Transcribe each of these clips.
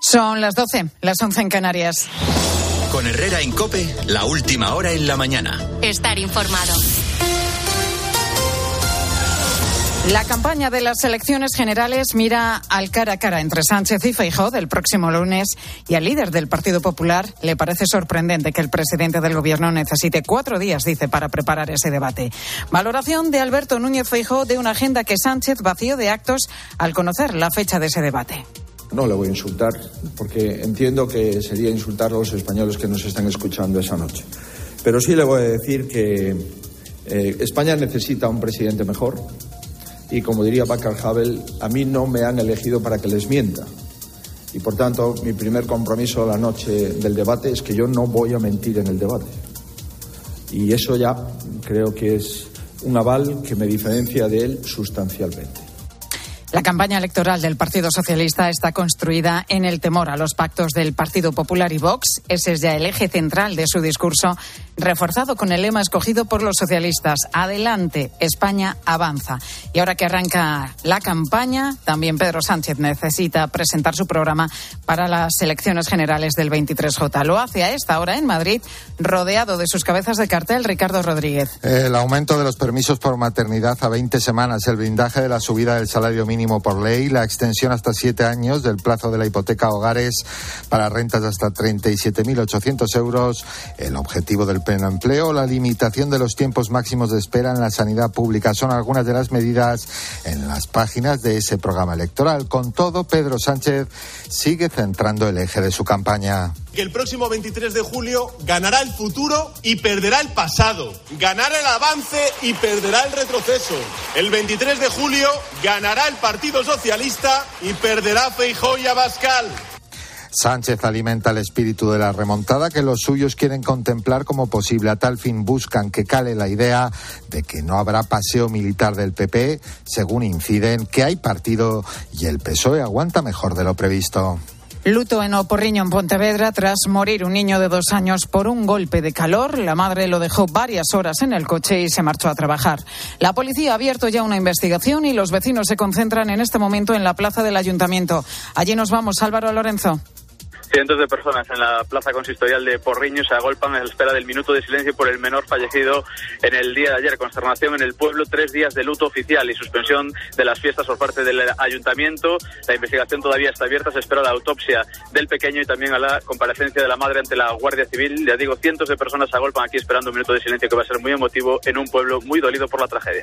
Son las 12, las 11 en Canarias. Con Herrera en COPE, la última hora en la mañana. Estar informado. La campaña de las elecciones generales mira al cara a cara entre Sánchez y Feijóo del próximo lunes, y al líder del Partido Popular le parece sorprendente que el presidente del Gobierno necesite 4 días, dice, para preparar ese debate. Valoración de Alberto Núñez Feijóo de una agenda que Sánchez vació de actos al conocer la fecha de ese debate. No le voy a insultar, porque entiendo que sería insultar a los españoles que nos están escuchando esa noche. Pero sí le voy a decir que España necesita un presidente mejor. Y como diría Václav Havel, a mí no me han elegido para que les mienta. Y por tanto, mi primer compromiso la noche del debate es que yo no voy a mentir en el debate. Y eso ya creo que es un aval que me diferencia de él sustancialmente. La campaña electoral del Partido Socialista está construida en el temor a los pactos del Partido Popular y Vox. Ese es ya el eje central de su discurso, reforzado con el lema escogido por los socialistas: Adelante, España avanza. Y ahora que arranca la campaña, también Pedro Sánchez necesita presentar su programa para las elecciones generales del 23J. Lo hace a esta hora en Madrid, rodeado de sus cabezas de cartel, Ricardo Rodríguez. El aumento de los permisos por maternidad a 20 semanas, el blindaje de la subida del salario mínimo por ley, la extensión hasta 7 años del plazo de la hipoteca a hogares para rentas de hasta 37.800 euros, el objetivo del pleno empleo, la limitación de los tiempos máximos de espera en la sanidad pública. Son algunas de las medidas en las páginas de ese programa electoral. Con todo, Pedro Sánchez sigue centrando el eje de su campaña. Que el próximo 23 de julio ganará el futuro y perderá el pasado. Ganará el avance y perderá el retroceso. El 23 de julio ganará el Partido Socialista y perderá Feijóo y Abascal. Sánchez alimenta el espíritu de la remontada que los suyos quieren contemplar como posible. A tal fin buscan que cale la idea de que no habrá paseo militar del PP, según inciden que hay partido y el PSOE aguanta mejor de lo previsto. Luto en Oporriño, en Pontevedra, tras morir un niño de 2 años por un golpe de calor. La madre lo dejó varias horas en el coche y se marchó a trabajar. La policía ha abierto ya una investigación y los vecinos se concentran en este momento en la plaza del Ayuntamiento. Allí nos vamos, Álvaro Lorenzo. Cientos de personas en la plaza consistorial de Porriño se agolpan a la espera del minuto de silencio por el menor fallecido en el día de ayer. Consternación en el pueblo, 3 días de luto oficial y suspensión de las fiestas por parte del ayuntamiento. La investigación todavía está abierta, se espera la autopsia del pequeño y también a la comparecencia de la madre ante la Guardia Civil. Ya digo, cientos de personas se agolpan aquí esperando un minuto de silencio que va a ser muy emotivo en un pueblo muy dolido por la tragedia.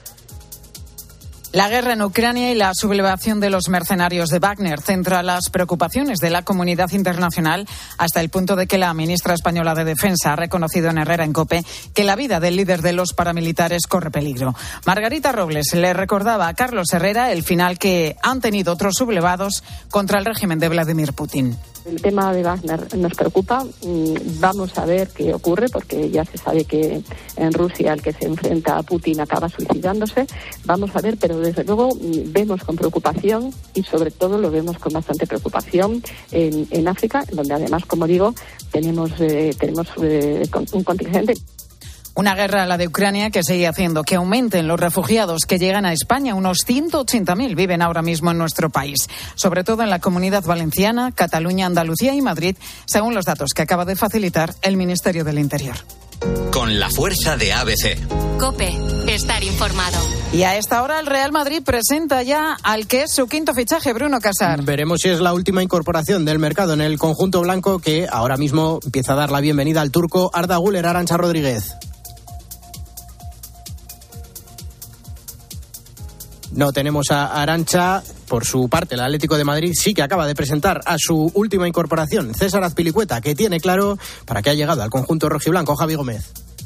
La guerra en Ucrania y la sublevación de los mercenarios de Wagner centra las preocupaciones de la comunidad internacional hasta el punto de que la ministra española de Defensa ha reconocido en Herrera en COPE que la vida del líder de los paramilitares corre peligro. Margarita Robles le recordaba a Carlos Herrera el final que han tenido otros sublevados contra el régimen de Vladimir Putin. El tema de Wagner nos preocupa. Vamos a ver qué ocurre, porque ya se sabe que en Rusia el que se enfrenta a Putin acaba suicidándose. Vamos a ver, pero desde luego vemos con preocupación y sobre todo lo vemos con bastante preocupación en África, donde además, como digo, tenemos un contingente. Una guerra, la de Ucrania, que sigue haciendo que aumenten los refugiados que llegan a España. Unos 180.000 viven ahora mismo en nuestro país, sobre todo en la Comunidad Valenciana, Cataluña, Andalucía y Madrid, según los datos que acaba de facilitar el Ministerio del Interior. Con la fuerza de ABC. COPE, estar informado. Y a esta hora el Real Madrid presenta ya al que es su quinto fichaje, Bruno Casar. Veremos si es la última incorporación del mercado en el conjunto blanco, que ahora mismo empieza a dar la bienvenida al turco Arda Güler. Arantxa Rodríguez. No tenemos a Arantxa. Por su parte, el Atlético de Madrid sí que acaba de presentar a su última incorporación, César Azpilicueta, que tiene claro para qué ha llegado al conjunto rojiblanco. Javi Gómez.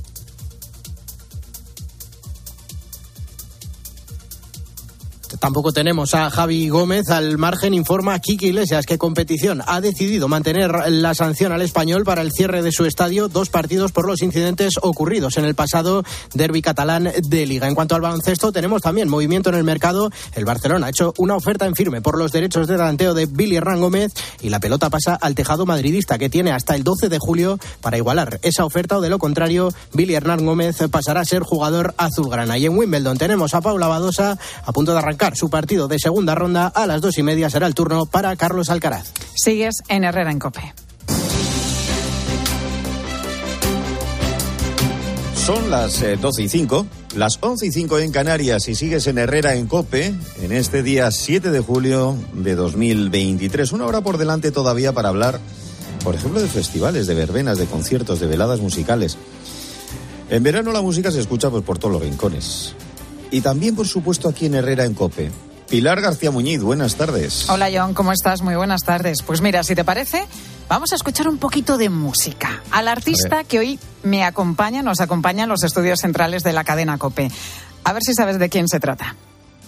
Tampoco tenemos a Javi Gómez. Al margen, informa Quique Iglesias que Competición ha decidido mantener la sanción al Español para el cierre de su estadio, 2 partidos por los incidentes ocurridos en el pasado derbi catalán de Liga. En cuanto al baloncesto, tenemos también movimiento en el mercado. El Barcelona ha hecho una oferta en firme por los derechos de delanteo de Billy Hernán Gómez y la pelota pasa al tejado madridista, que tiene hasta el 12 de julio para igualar esa oferta, o de lo contrario, Billy Hernán Gómez pasará a ser jugador azulgrana. Y en Wimbledon tenemos a Paula Badosa a punto de arrancar su partido de segunda ronda. A las 2:30 será el turno para Carlos Alcaraz. Sigues en Herrera en COPE. Son las 12:05, las 11:05 en Canarias, y sigues en Herrera en COPE en este día 7 de julio de 2023. Una hora por delante todavía para hablar, por ejemplo, de festivales, de verbenas, de conciertos, de veladas musicales. En verano la música se escucha pues por todos los rincones. Y también, por supuesto, aquí en Herrera en COPE. Pilar García Muñiz, buenas tardes. Hola, John, ¿cómo estás? Muy buenas tardes. Pues mira, si te parece, vamos a escuchar un poquito de música al artista que hoy nos acompaña en los estudios centrales de la cadena COPE. A ver si sabes de quién se trata.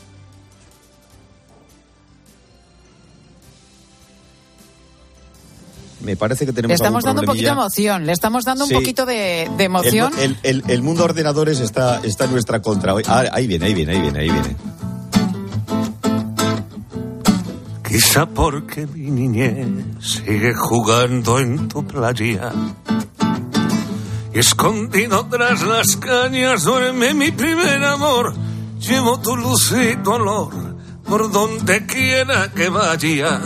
Me parece que tenemos. Le estamos dando un poquito de emoción, un poquito de emoción. El mundo ordenadores está en nuestra contra. Ahí viene. Quizá porque mi niñez sigue jugando en tu playa y escondido tras las cañas duerme mi primer amor. Llevo tu luz y tu olor por donde quiera que vaya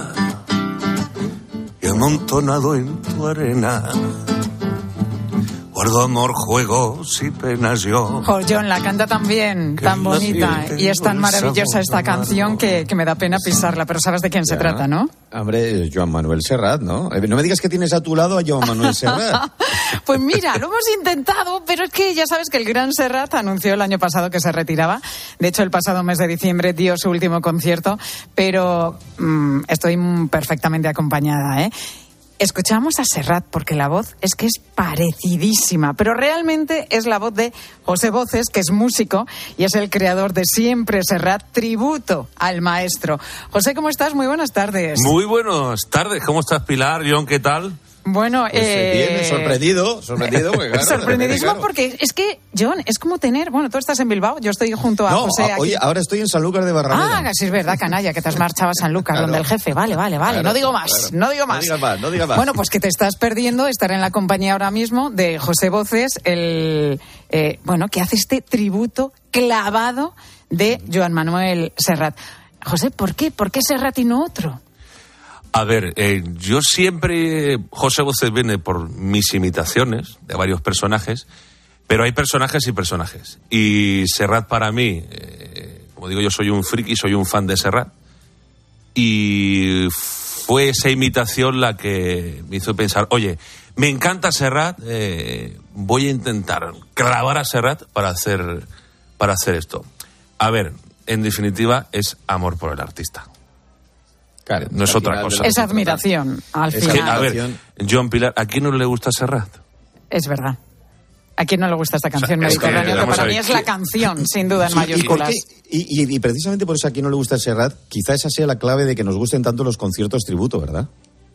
y amontonado en tu arena guardo amor, juegos y penas yo. John la canta también, tan bonita, y es tan maravillosa esta canción que me da pena pisarla, pero sabes de quién se trata, ¿no? Hombre, Joan Manuel Serrat, ¿no? No me digas que tienes a tu lado a Joan Manuel Serrat. Pues mira, lo hemos intentado, pero es que ya sabes que el gran Serrat anunció el año pasado que se retiraba. De hecho, el pasado mes de diciembre dio su último concierto, pero estoy perfectamente acompañada, ¿eh? Escuchamos a Serrat porque la voz es que es parecidísima, pero realmente es la voz de José Voces, que es músico y es el creador de Siempre Serrat, tributo al maestro. José, ¿cómo estás? Muy buenas tardes. Muy buenas tardes. ¿Cómo estás, Pilar? John, ¿qué tal? Bueno, bien, sorprendido, claro, sorprendidísimo, porque es que, John, es como tener, tú estás en Bilbao, yo estoy junto a José aquí. Oye, ahora estoy en Sanlúcar de Barrameda. Sí, es verdad, canalla, que te has marchado a Sanlúcar, donde el jefe, vale, claro, no digo más. No digas más. Bueno, pues que te estás perdiendo estar en la compañía ahora mismo de José Voces, que hace este tributo clavado de Joan Manuel Serrat. José, ¿por qué? ¿Por qué Serrat y no otro? A ver, yo siempre, José Voces viene por mis imitaciones de varios personajes, pero hay personajes y personajes. Y Serrat para mí, como digo, yo soy un friki, soy un fan de Serrat. Y fue esa imitación la que me hizo pensar, oye, me encanta Serrat, voy a intentar clavar a Serrat para hacer esto. A ver, en definitiva, es amor por el artista. Claro, no es otra cosa. Es admiración, al final. A ver, John, Pilar, ¿a quién no le gusta Serrat? Es verdad. ¿A quién no le gusta esta canción mediterránea? Que para mí es la canción, sin duda, en mayúsculas. Y precisamente por eso a quien no le gusta Serrat, quizá esa sea la clave de que nos gusten tanto los conciertos tributo, ¿verdad?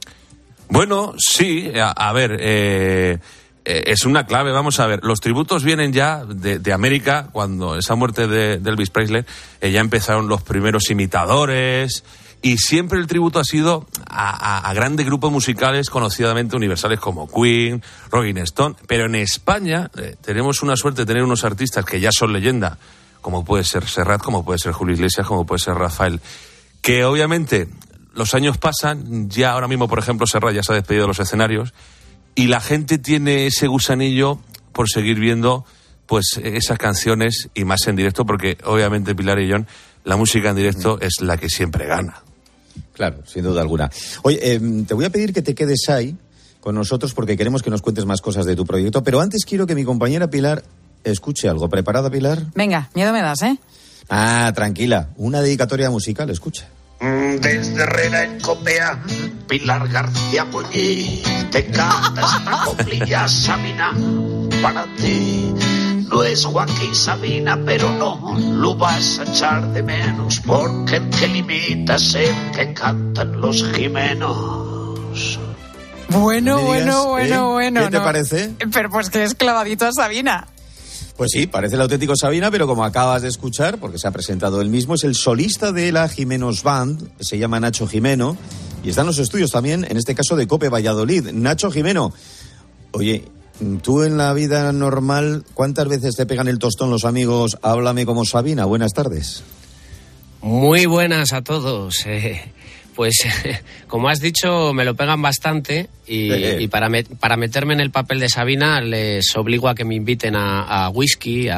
Bueno, sí. A ver, es una clave. Vamos a ver, los tributos vienen ya de América. Cuando esa muerte de Elvis Presley, ya empezaron los primeros imitadores. Y siempre el tributo ha sido a grandes grupos musicales conocidamente universales como Queen, Rolling Stone. Pero en España tenemos una suerte de tener unos artistas que ya son leyenda, como puede ser Serrat, como puede ser Julio Iglesias, como puede ser Rafael, que obviamente los años pasan. Ya ahora mismo, por ejemplo, Serrat ya se ha despedido de los escenarios y la gente tiene ese gusanillo por seguir viendo pues esas canciones, y más en directo, porque obviamente, Pilar y John, la música en directo es la que siempre gana. Claro, sin duda alguna. Oye, te voy a pedir que te quedes ahí con nosotros porque queremos que nos cuentes más cosas de tu proyecto, pero antes quiero que mi compañera Pilar escuche algo. ¿Preparada, Pilar? Venga, miedo me das, ¿eh? Tranquila. Una dedicatoria musical, escucha. Desde Herrera en Copea, Pilar García Muñiz, te canta esta coplilla Sabina para ti. No es Joaquín Sabina, pero no lo vas a echar de menos, porque el que limita es el que cantan los Jimenos. Bueno. ¿Qué te parece? Pero pues que es clavadito a Sabina. Pues sí, parece el auténtico Sabina, pero como acabas de escuchar, porque se ha presentado él mismo, es el solista de la Jimenos Band, se llama Nacho Jimeno, y está en los estudios también, en este caso de COPE Valladolid. Nacho Jimeno, oye, tú en la vida normal, ¿cuántas veces te pegan el tostón los amigos? Háblame como Sabina. Buenas tardes. Muy buenas a todos. Pues, como has dicho, me lo pegan bastante y para meterme en el papel de Sabina les obligo a que me inviten a whisky,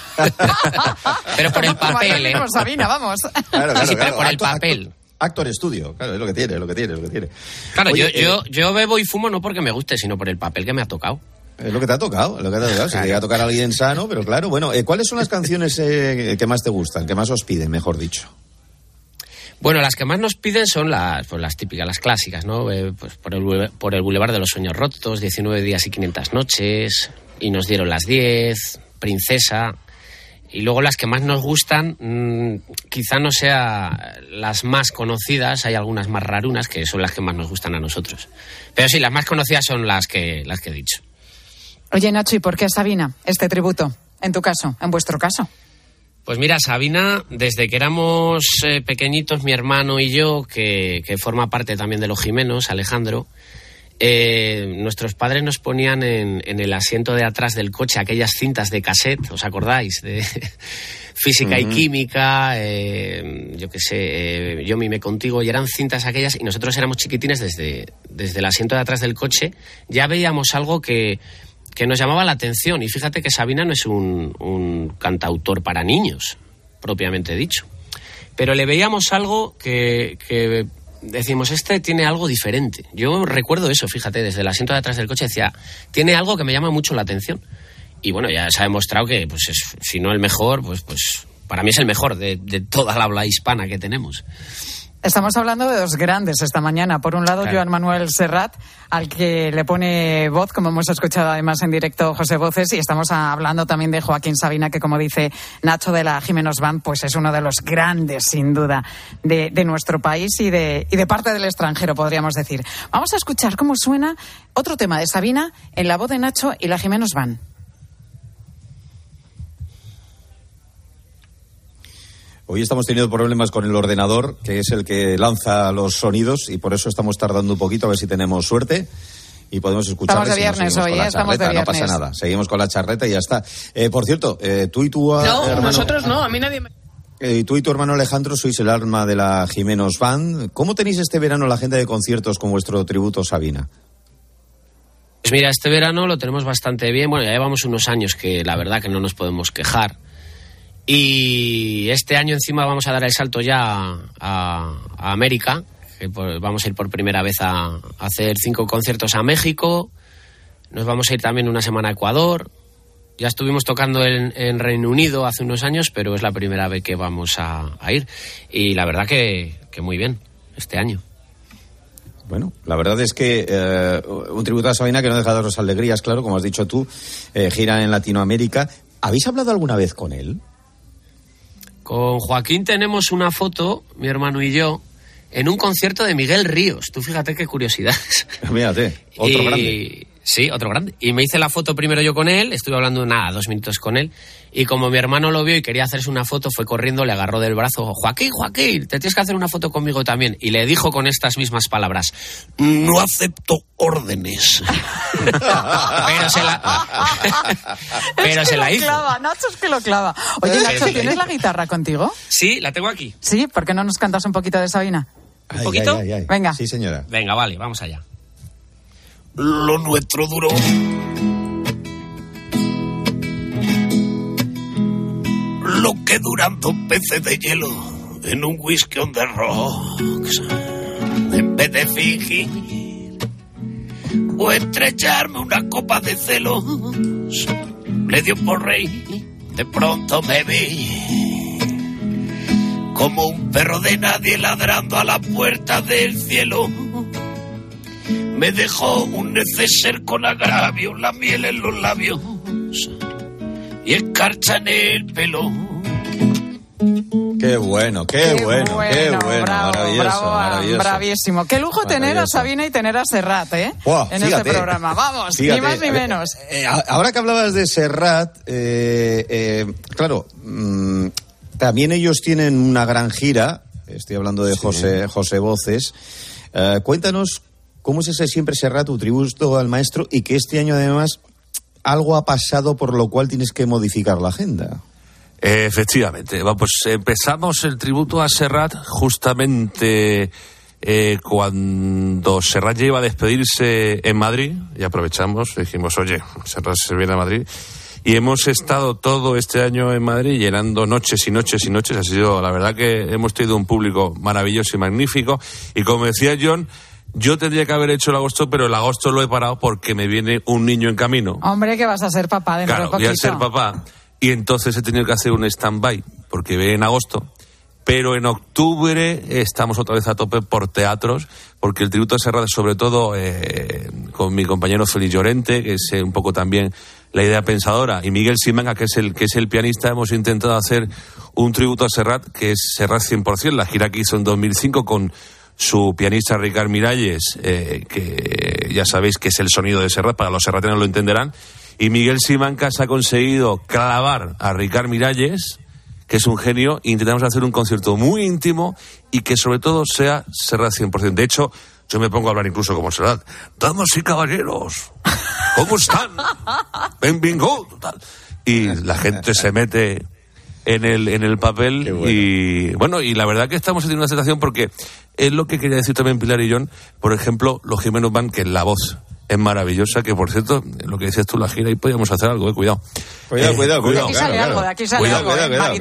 pero por el papel, ¿eh? Sabina, vamos. Claro, sí, pero por el papel. Actor estudio, claro, es lo que tiene. Claro, Oye, yo bebo y fumo no porque me guste, sino por el papel que me ha tocado. Es lo que te ha tocado. Claro. Si te llega a tocar a alguien sano, pero claro, bueno, ¿cuáles son las canciones que más te gustan, que más os piden, mejor dicho? Bueno, las que más nos piden son las típicas, las clásicas, ¿no? Pues por el Boulevard de los Sueños Rotos, 19 días y 500 noches, y nos dieron las 10, Princesa. Y luego las que más nos gustan, quizá no sean las más conocidas, hay algunas más rarunas que son las que más nos gustan a nosotros. Pero sí, las más conocidas son las que he dicho. Oye, Nacho, ¿y por qué Sabina este tributo? En tu caso, en vuestro caso. Pues mira, Sabina, desde que éramos pequeñitos, mi hermano y yo, que forma parte también de los Jimenos, Alejandro, nuestros padres nos ponían en el asiento de atrás del coche aquellas cintas de cassette, ¿os acordáis? De física y química, yo qué sé, Yo mimé contigo, y eran cintas aquellas, y nosotros éramos chiquitines desde el asiento de atrás del coche, ya veíamos algo que nos llamaba la atención, y fíjate que Sabina no es un cantautor para niños, propiamente dicho, pero le veíamos algo que decimos, este tiene algo diferente. Yo recuerdo eso, fíjate, desde el asiento de atrás del coche decía, tiene algo que me llama mucho la atención. Y bueno, ya se ha demostrado que, pues si no el mejor, pues para mí es el mejor de toda la habla hispana que tenemos. Estamos hablando de dos grandes esta mañana. Por un lado, Joan Manuel Serrat, al que le pone voz, como hemos escuchado además en directo José Voces, y estamos hablando también de Joaquín Sabina, que como dice Nacho de la Jimenos Band, pues es uno de los grandes, sin duda, de nuestro país y de parte del extranjero, podríamos decir. Vamos a escuchar cómo suena otro tema de Sabina en la voz de Nacho y la Jimenos Band. Hoy estamos teniendo problemas con el ordenador, que es el que lanza los sonidos, y por eso estamos tardando un poquito, a ver si tenemos suerte y podemos escuchar. Estamos de viernes hoy, estamos de viernes. No pasa nada, seguimos con la charreta y ya está. Por cierto, tú y tu hermano... nosotros no, a mí nadie me... Tú y tu hermano Alejandro sois el alma de la Jimenos Band. ¿Cómo tenéis este verano la agenda de conciertos con vuestro tributo Sabina? Pues mira, este verano lo tenemos bastante bien. Bueno, ya llevamos unos años que la verdad que no nos podemos quejar. Y este año encima vamos a dar el salto ya a América, que vamos a ir por primera vez a hacer 5 conciertos a México, nos vamos a ir también una semana a Ecuador, ya estuvimos tocando en Reino Unido hace unos años, pero es la primera vez que vamos a ir, y la verdad que muy bien este año. Bueno, la verdad es que un tributo a Sabina que no deja de daros alegrías, claro, como has dicho tú, gira en Latinoamérica. ¿Habéis hablado alguna vez con él? Con Joaquín tenemos una foto, mi hermano y yo, en un concierto de Miguel Ríos. Tú fíjate qué curiosidad. Mírate, otro grande. Sí, otro grande. Y me hice la foto primero yo con él, estuve hablando 2 minutos con él, y como mi hermano lo vio y quería hacerse una foto, fue corriendo, le agarró del brazo, Joaquín, te tienes que hacer una foto conmigo también. Y le dijo con estas mismas palabras, no acepto órdenes. Pero se la hizo. Clava, Nacho es que lo clava. Oye, Nacho, ¿tienes la guitarra contigo? Sí, la tengo aquí. Sí, ¿por qué no nos cantas un poquito de Sabina? ¿Un poquito? Ay. Venga. Sí, señora. Venga, vale, vamos allá. Lo nuestro duró. Lo que duran 2 peces de hielo en un whisky on the rocks. En vez de fingir o estrellarme una copa de celos, le dio por reír. De pronto me vi como un perro de nadie ladrando a la puerta del cielo. Me dejó un neceser con agravio, la miel en los labios y escarcha en el pelo. Qué bueno. Bravo, Maravilloso. Bravísimo. Qué lujo tener a Sabina y tener a Serrat, Wow, en fíjate, este programa. Vamos, fíjate, ni más ni menos. Ahora que hablabas de Serrat, claro, también ellos tienen una gran gira. Estoy hablando de José Voces. Cuéntanos cómo es ese Siempre Serrat, tu tributo al maestro, y que este año además algo ha pasado por lo cual tienes que modificar la agenda. Efectivamente. Pues empezamos el tributo a Serrat justamente cuando Serrat ya iba a despedirse en Madrid, y aprovechamos, dijimos, oye, Serrat se viene a Madrid, y hemos estado todo este año en Madrid llenando noches y noches y noches. Ha sido, la verdad que hemos tenido un público maravilloso y magnífico, y como decía John, yo tendría que haber hecho el agosto, pero el agosto lo he parado porque me viene un niño en camino. Hombre, que vas a ser papá dentro de poquito. Claro, voy a ser papá. Y entonces he tenido que hacer un stand-by, porque ve en agosto. Pero en octubre estamos otra vez a tope por teatros, porque el tributo a Serrat, sobre todo con mi compañero Félix Llorente, que es un poco también la idea pensadora, y Miguel Simancas, que es el pianista, hemos intentado hacer un tributo a Serrat, que es Serrat 100%, la gira que hizo en 2005 con su pianista Ricard Miralles, que ya sabéis que es el sonido de Serrat, para los serratenos lo entenderán. Y Miguel Simancas ha conseguido clavar a Ricard Miralles, que es un genio, e intentamos hacer un concierto muy íntimo y que sobre todo sea Serrat 100%. De hecho, yo me pongo a hablar incluso como Serrat. Damas y caballeros, ¿cómo están? Benvingut. Y la gente se mete en el papel. Bueno. Y bueno, y la verdad que estamos haciendo una sensación, porque es lo que quería decir también Pilar y John. Por ejemplo, los Jiménez Band, que la voz es maravillosa, que por cierto, lo que decías tú, la gira, y podíamos hacer algo, cuidado. Cuidado. De aquí sale algo, de aquí sale algo.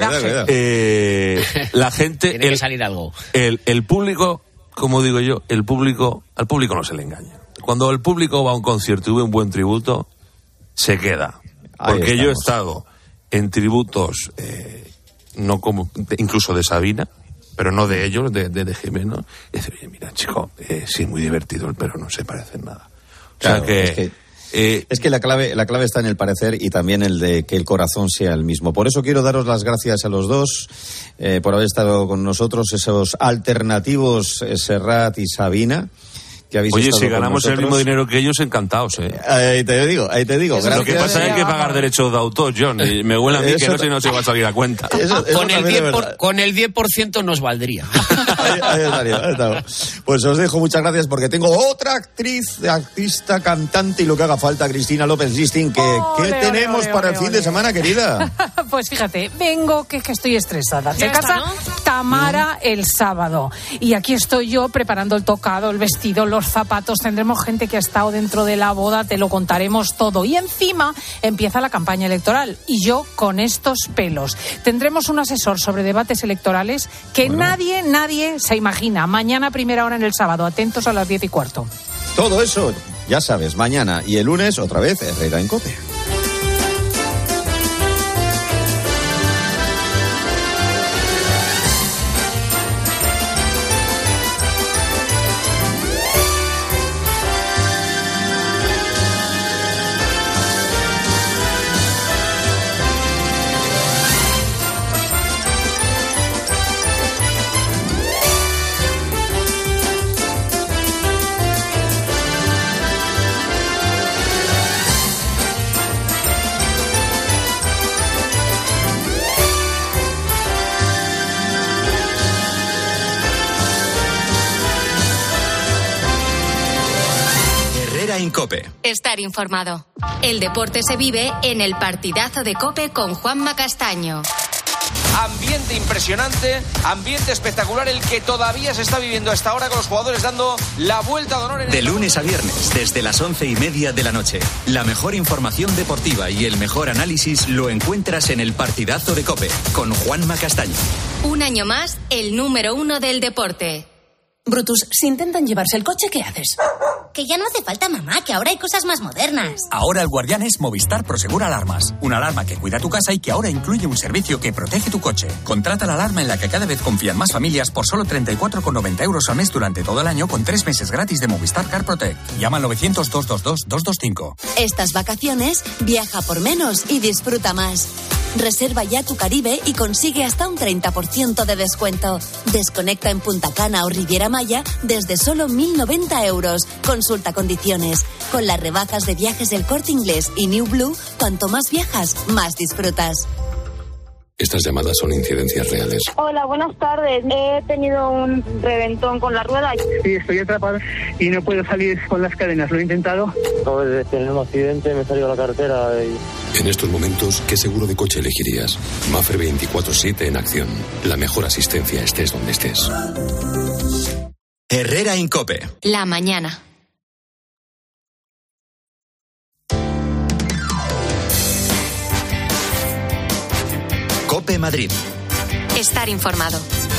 La gente... Tiene que salir algo. El público, como digo yo, al público no se le engaña. Cuando el público va a un concierto y ve un buen tributo, se queda. Porque yo he estado en tributos, no como incluso de Sabina, pero no de ellos, de Jimeno, y dice, oye, mira, chico, sí, muy divertido, pero no se parece en nada. Claro, o sea es que la clave está en el parecer y también el de que el corazón sea el mismo. Por eso quiero daros las gracias a los dos por haber estado con nosotros, esos alternativos Serrat y Sabina. Oye, si ganamos el mismo dinero que ellos, encantados, Ahí te digo. Gracias. Lo que pasa es que hay que pagar derechos de autor, John, y me huele a mí que no se va a salir a cuenta. Con el 10% nos valdría. Ahí estaría. Pues os dejo, muchas gracias, porque tengo otra actriz, artista, cantante y lo que haga falta, Cristina López Listing. ¿Qué tenemos para el fin de semana, querida? Pues fíjate, vengo que estoy estresada. Se casa Tamara el sábado, y aquí estoy yo preparando el tocado, el vestido, los zapatos. Tendremos gente que ha estado dentro de la boda, te lo contaremos todo. Y encima empieza la campaña electoral, y yo con estos pelos. Tendremos un asesor sobre debates electorales que nadie se imagina. Mañana, primera hora en el sábado. Atentos a las 10:15. Todo eso, ya sabes, mañana y el lunes otra vez Herrera en COPE. En COPE. Estar informado. El deporte se vive en el partidazo de COPE con Juanma Castaño. Ambiente impresionante, ambiente espectacular el que todavía se está viviendo hasta ahora, con los jugadores dando la vuelta de honor. De lunes a viernes, desde las 11:30 de la noche. La mejor información deportiva y el mejor análisis lo encuentras en el partidazo de COPE con Juanma Castaño. Un año más, el número 1 del deporte. Brutus, si intentan llevarse el coche, ¿qué haces? Que ya no hace falta, mamá, que ahora hay cosas más modernas. Ahora el guardián es Movistar Prosegur Alarmas. Una alarma que cuida tu casa y que ahora incluye un servicio que protege tu coche. Contrata la alarma en la que cada vez confían más familias por solo 34,90 euros al mes durante todo el año, con 3 meses gratis de Movistar Car Protect. Llama al 900-222-225. Estas vacaciones, viaja por menos y disfruta más. Reserva ya tu Caribe y consigue hasta un 30% de descuento. Desconecta en Punta Cana o Riviera Maya desde solo 1.090 euros. Consulta condiciones. Con las rebajas de viajes del Corte Inglés y New Blue, cuanto más viajas, más disfrutas. Estas llamadas son incidencias reales. Hola, buenas tardes. He tenido un reventón con la rueda. Sí, estoy atrapado y no puedo salir con las cadenas. Lo he intentado. Acabo de tener un accidente, me salió la carretera y... En estos momentos, ¿qué seguro de coche elegirías? Mapfre 24/7 en acción. La mejor asistencia estés donde estés. Herrera en COPE. La mañana. COPE Madrid. Estar informado.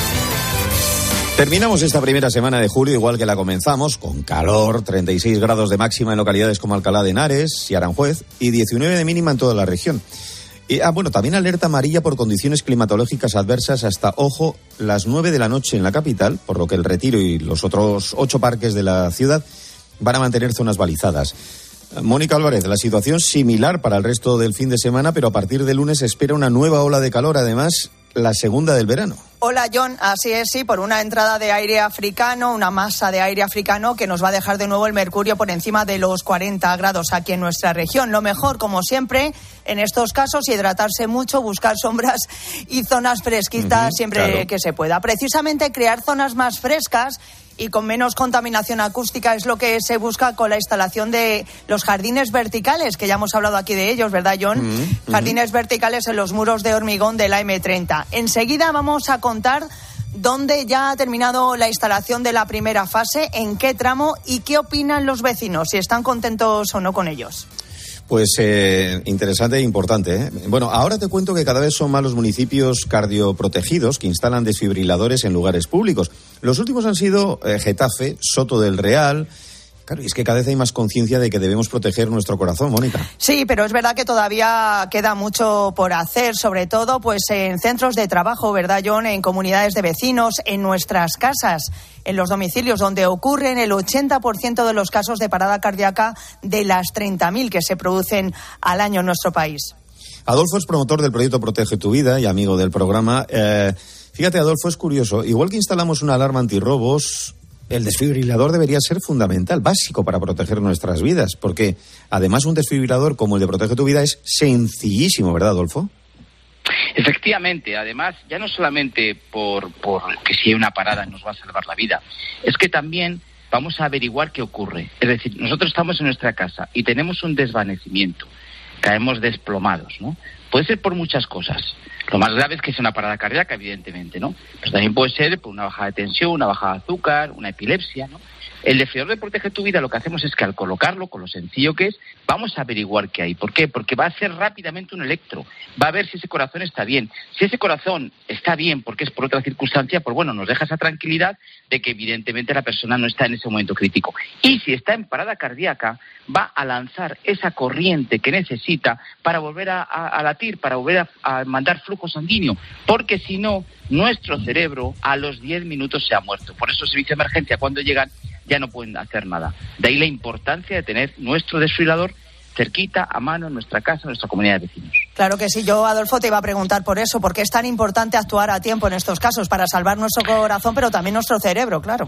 Terminamos esta primera semana de julio igual que la comenzamos, con calor, 36 grados de máxima en localidades como Alcalá de Henares y Aranjuez y 19 de mínima en toda la región. Y también alerta amarilla por condiciones climatológicas adversas hasta, ojo, las 9 de la noche en la capital, por lo que el Retiro y los otros 8 parques de la ciudad van a mantener zonas balizadas. Mónica Álvarez, la situación similar para el resto del fin de semana, pero a partir de lunes se espera una nueva ola de calor, además la segunda del verano. Hola, John. Así es, sí, por una entrada de aire africano, una masa de aire africano que nos va a dejar de nuevo el mercurio por encima de los 40 grados aquí en nuestra región. Lo mejor, como siempre, en estos casos, hidratarse mucho, buscar sombras y zonas fresquitas siempre que se pueda. Precisamente crear zonas más frescas y con menos contaminación acústica es lo que se busca con la instalación de los jardines verticales, que ya hemos hablado aquí de ellos, ¿verdad, John? Jardines verticales en los muros de hormigón de la M30. Enseguida vamos a contar dónde ya ha terminado la instalación de la primera fase, en qué tramo y qué opinan los vecinos, si están contentos o no con ellos. Pues interesante e importante, ¿eh? Bueno, ahora te cuento que cada vez son más los municipios cardioprotegidos que instalan desfibriladores en lugares públicos. Los últimos han sido Getafe, Soto del Real. Claro, y es que cada vez hay más conciencia de que debemos proteger nuestro corazón, Mónica. Sí, pero es verdad que todavía queda mucho por hacer, sobre todo pues en centros de trabajo, ¿verdad, John? En comunidades de vecinos, en nuestras casas, en los domicilios, donde ocurren el 80% de los casos de parada cardíaca de las 30.000 que se producen al año en nuestro país. Adolfo es promotor del proyecto Protege tu Vida y amigo del programa. Fíjate, Adolfo, es curioso. Igual que instalamos una alarma antirrobos, el desfibrilador debería ser fundamental, básico para proteger nuestras vidas, porque además un desfibrilador como el de Protege tu Vida es sencillísimo, ¿verdad, Adolfo? Efectivamente, además, ya no solamente por que si hay una parada nos va a salvar la vida, es que también vamos a averiguar qué ocurre. Es decir, nosotros estamos en nuestra casa y tenemos un desvanecimiento, caemos desplomados, ¿no? Puede ser por muchas cosas. Lo más grave es que sea una parada cardíaca, evidentemente, ¿no? Pero también puede ser por una bajada de tensión, una bajada de azúcar, una epilepsia, ¿no? El desfibrilador de Protege tu Vida lo que hacemos es que al colocarlo, con lo sencillo que es, vamos a averiguar qué hay. ¿Por qué? Porque va a ser rápidamente un electro. Va a ver si ese corazón está bien. Si ese corazón está bien porque es por otra circunstancia, pues bueno, nos deja esa tranquilidad de que evidentemente la persona no está en ese momento crítico. Y si está en parada cardíaca, va a lanzar esa corriente que necesita para volver a latir, para volver a mandar flujo sanguíneo. Porque si no, nuestro cerebro a los 10 minutos se ha muerto. Por eso el servicio de emergencia, cuando llegan, ya no pueden hacer nada. De ahí la importancia de tener nuestro desfibrilador cerquita, a mano, en nuestra casa, en nuestra comunidad de vecinos. Claro que sí. Yo, Adolfo, te iba a preguntar por eso. ¿Por qué es tan importante actuar a tiempo en estos casos? Para salvar nuestro corazón, pero también nuestro cerebro, claro.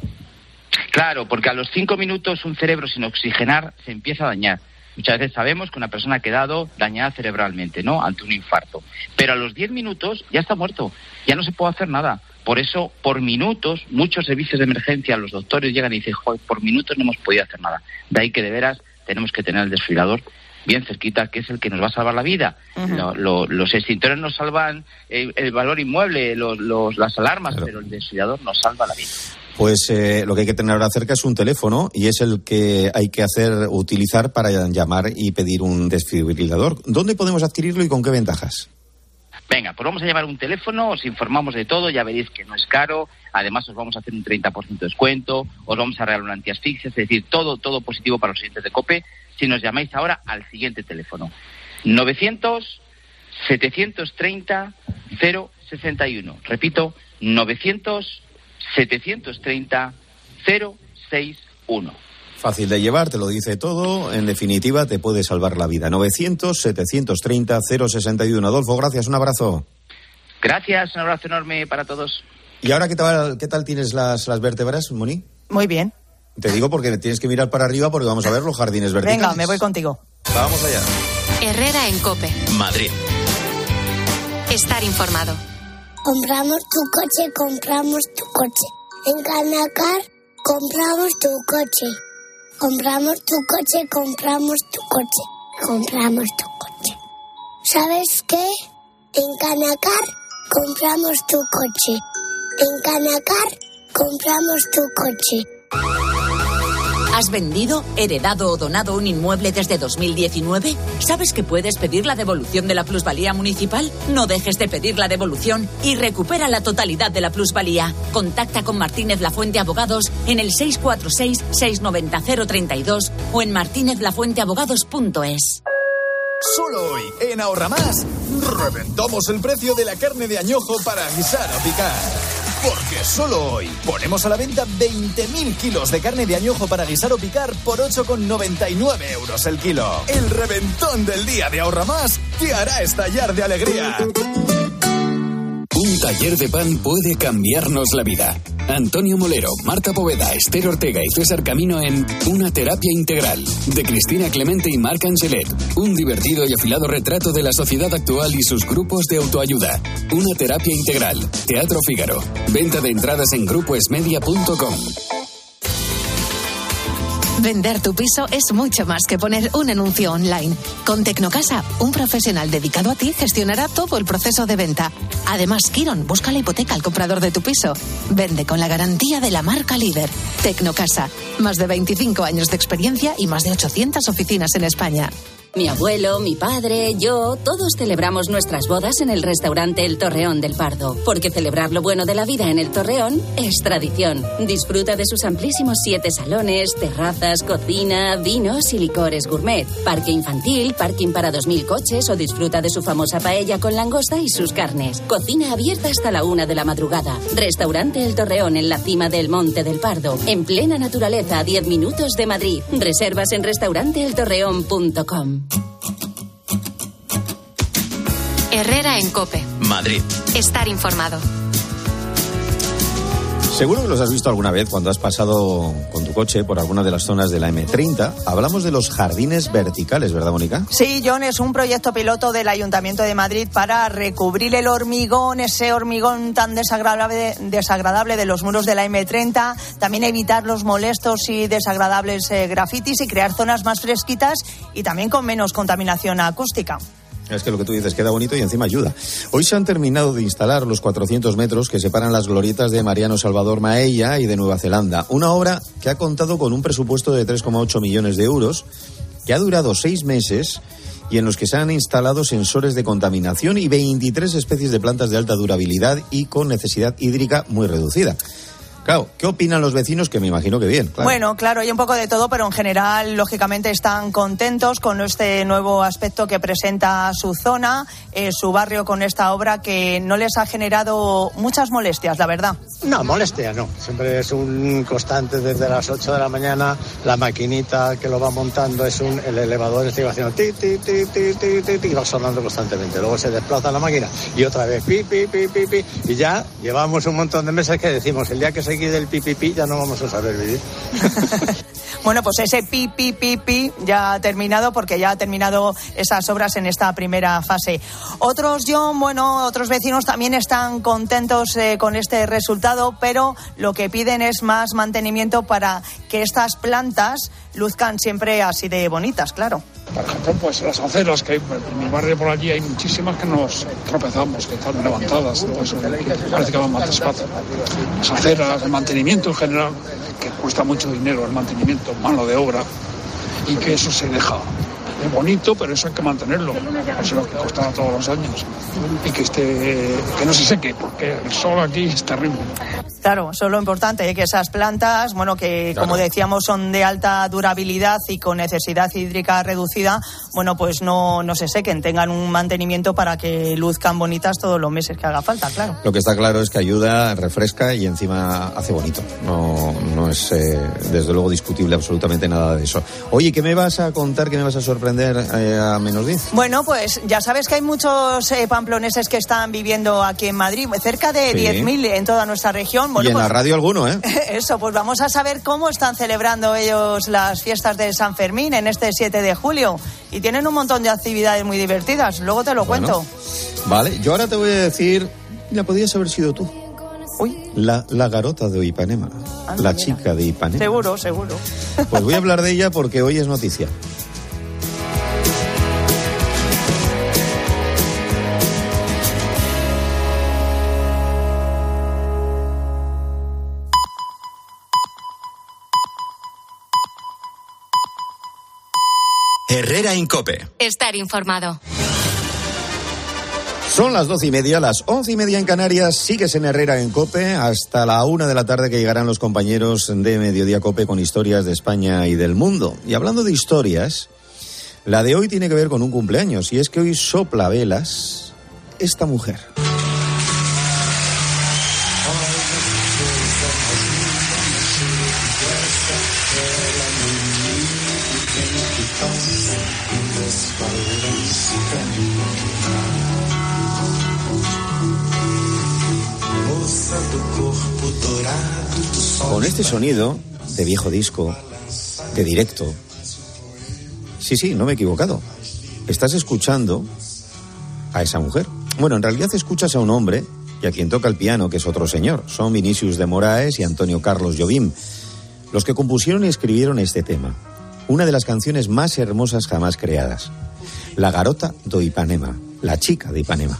Claro, porque a los 5 minutos un cerebro sin oxigenar se empieza a dañar. Muchas veces sabemos que una persona ha quedado dañada cerebralmente, ¿no?, ante un infarto. Pero a los 10 minutos ya está muerto, ya no se puede hacer nada. Por eso, por minutos, muchos servicios de emergencia, los doctores llegan y dicen, joder, por minutos no hemos podido hacer nada. De ahí que de veras tenemos que tener el desfibrilador bien cerquita, que es el que nos va a salvar la vida. Los extintores nos salvan el valor inmueble, las alarmas, claro, pero el desfibrilador nos salva la vida. Pues lo que hay que tener ahora cerca es un teléfono y es el que hay que utilizar para llamar y pedir un desfibrilador. ¿Dónde podemos adquirirlo y con qué ventajas? Venga, pues vamos a llamar un teléfono, os informamos de todo, ya veréis que no es caro, además os vamos a hacer un 30% de descuento, os vamos a regalar una antiasfixia, es decir, todo positivo para los oyentes de COPE, si nos llamáis ahora al siguiente teléfono, 900-730-061, repito, 900-730-061. Fácil de llevar, te lo dice todo. En definitiva, te puede salvar la vida. 900-730-061. Adolfo, gracias. Un abrazo. Gracias. Un abrazo enorme para todos. ¿Y ahora qué tal tienes las vértebras, Moni? Muy bien. Te digo porque tienes que mirar para arriba porque vamos a ver los jardines verticales. Venga, me voy contigo. Vamos allá. Herrera en COPE. Madrid. Estar informado. Compramos tu coche. En Canacar compramos tu coche. Compramos tu coche. ¿Sabes qué? En Canacar compramos tu coche. En Canacar compramos tu coche. ¿Has vendido, heredado o donado un inmueble desde 2019? ¿Sabes que puedes pedir la devolución de la plusvalía municipal? No dejes de pedir la devolución y recupera la totalidad de la plusvalía. Contacta con Martínez Lafuente Abogados en el 646-690-032 o en martinezlafuenteabogados.es. Solo hoy, en Ahorra Más, reventamos el precio de la carne de añojo para guisar o picar. Porque solo hoy ponemos a la venta 20.000 kilos de carne de añojo para guisar o picar por 8,99 euros el kilo. El reventón del día de Ahorra Más te hará estallar de alegría. Un taller de pan puede cambiarnos la vida. Antonio Molero, Marta Poveda, Esther Ortega y César Camino en Una terapia integral, de Cristina Clemente y Marc Angelet. Un divertido y afilado retrato de la sociedad actual y sus grupos de autoayuda. Una terapia integral. Teatro Fígaro. Venta de entradas en grupoesmedia.com. Vender tu piso es mucho más que poner un anuncio online. Con Tecnocasa, un profesional dedicado a ti gestionará todo el proceso de venta. Además, Kiron busca la hipoteca al comprador de tu piso. Vende con la garantía de la marca líder. Tecnocasa, más de 25 años de experiencia y más de 800 oficinas en España. Mi abuelo, mi padre, yo, todos celebramos nuestras bodas en el restaurante El Torreón del Pardo, porque celebrar lo bueno de la vida en El Torreón es tradición. Disfruta de sus amplísimos 7 salones, terrazas, cocina, vinos y licores gourmet, parque infantil, parking para 2.000 coches o disfruta de su famosa paella con langosta y sus carnes. Cocina abierta hasta la 1 de la madrugada. Restaurante El Torreón en la cima del Monte del Pardo, en plena naturaleza a 10 minutos de Madrid. Reservas en restauranteeltorreón.com. Herrera en COPE. Madrid. Estar informado. Seguro que los has visto alguna vez cuando has pasado con tu coche por alguna de las zonas de la M30. Hablamos de los jardines verticales, ¿verdad, Mónica? Sí, John, es un proyecto piloto del Ayuntamiento de Madrid para recubrir el hormigón, ese hormigón tan desagradable de los muros de la M30, también evitar los molestos y desagradables grafitis y crear zonas más fresquitas y también con menos contaminación acústica. Es que lo que tú dices queda bonito y encima ayuda. Hoy se han terminado de instalar los 400 metros que separan las glorietas de Mariano Salvador Maella y de Nueva Zelanda. Una obra que ha contado con un presupuesto de 3,8 millones de euros, que ha durado 6 meses y en los que se han instalado sensores de contaminación y 23 especies de plantas de alta durabilidad y con necesidad hídrica muy reducida. Claro, ¿qué opinan los vecinos? Que me imagino que bien. Claro. Bueno, claro, hay un poco de todo, pero en general, lógicamente, están contentos con este nuevo aspecto que presenta su zona, su barrio, con esta obra que no les ha generado muchas molestias, la verdad. No, molestia no. Siempre es un constante desde las 8 de la mañana. La maquinita que lo va montando es el elevador, está haciendo ti, ti, ti, ti, ti, ti, ti, y va sonando constantemente. Luego se desplaza la máquina y otra vez pi, pi, pi, pi, pi. Y ya llevamos un montón de meses que decimos, el día que se quede el pi, pi, pi, ya no vamos a saber vivir. Bueno, pues ese pi, pi, pi, pi ya ha terminado, porque ya ha terminado esas obras en esta primera fase. Otros vecinos también están contentos con este resultado, pero lo que piden es más mantenimiento para que estas plantas luzcan siempre así de bonitas, claro. Por ejemplo, pues las aceras, que en mi barrio por allí hay muchísimas que nos tropezamos, que están levantadas, pues, parece que van más despacio. Las aceras, el mantenimiento en general, que cuesta mucho dinero, el mantenimiento, mano de obra, y que eso se deja. Es bonito, pero eso hay que mantenerlo. Eso es lo que costará todos los años. Y que no se seque, porque el sol aquí es terrible. Claro, eso es lo importante, que esas plantas, que como decíamos son de alta durabilidad y con necesidad hídrica reducida, pues no se sequen, tengan un mantenimiento para que luzcan bonitas todos los meses que haga falta, claro. Lo que está claro es que ayuda, refresca y encima hace bonito. No es desde luego discutible absolutamente nada de eso. Oye, ¿qué me vas a contar, qué me vas a sorprender encender a menos 10? Bueno, pues ya sabes que hay muchos pamploneses que están viviendo aquí en Madrid, cerca de 10.000 en toda nuestra región. Bueno, y en pues, la radio alguno, ¿eh? Eso, pues vamos a saber cómo están celebrando ellos las fiestas de San Fermín en este 7 de julio. Y tienen un montón de actividades muy divertidas, luego te lo cuento. Vale, yo ahora te voy a decir, ya podías haber sido tú. Uy. La garota de Ipanema, la chica de Ipanema. Seguro, seguro. Pues voy a hablar de ella porque hoy es noticia. Herrera Incope. Estar informado. Son las 12:30, las 11:30 en Canarias. Sigues en Herrera en COPE hasta la 1 de la tarde, que llegarán los compañeros de Mediodía COPE con historias de España y del mundo. Y hablando de historias, la de hoy tiene que ver con un cumpleaños, y es que hoy sopla velas esta mujer. Con este sonido de viejo disco, de directo. Sí, no me he equivocado. Estás escuchando a esa mujer. Bueno, en realidad escuchas a un hombre y a quien toca el piano, que es otro señor. Son Vinicius de Moraes y Antonio Carlos Jobim, los que compusieron y escribieron este tema. Una de las canciones más hermosas jamás creadas. La garota do Ipanema, la chica de Ipanema.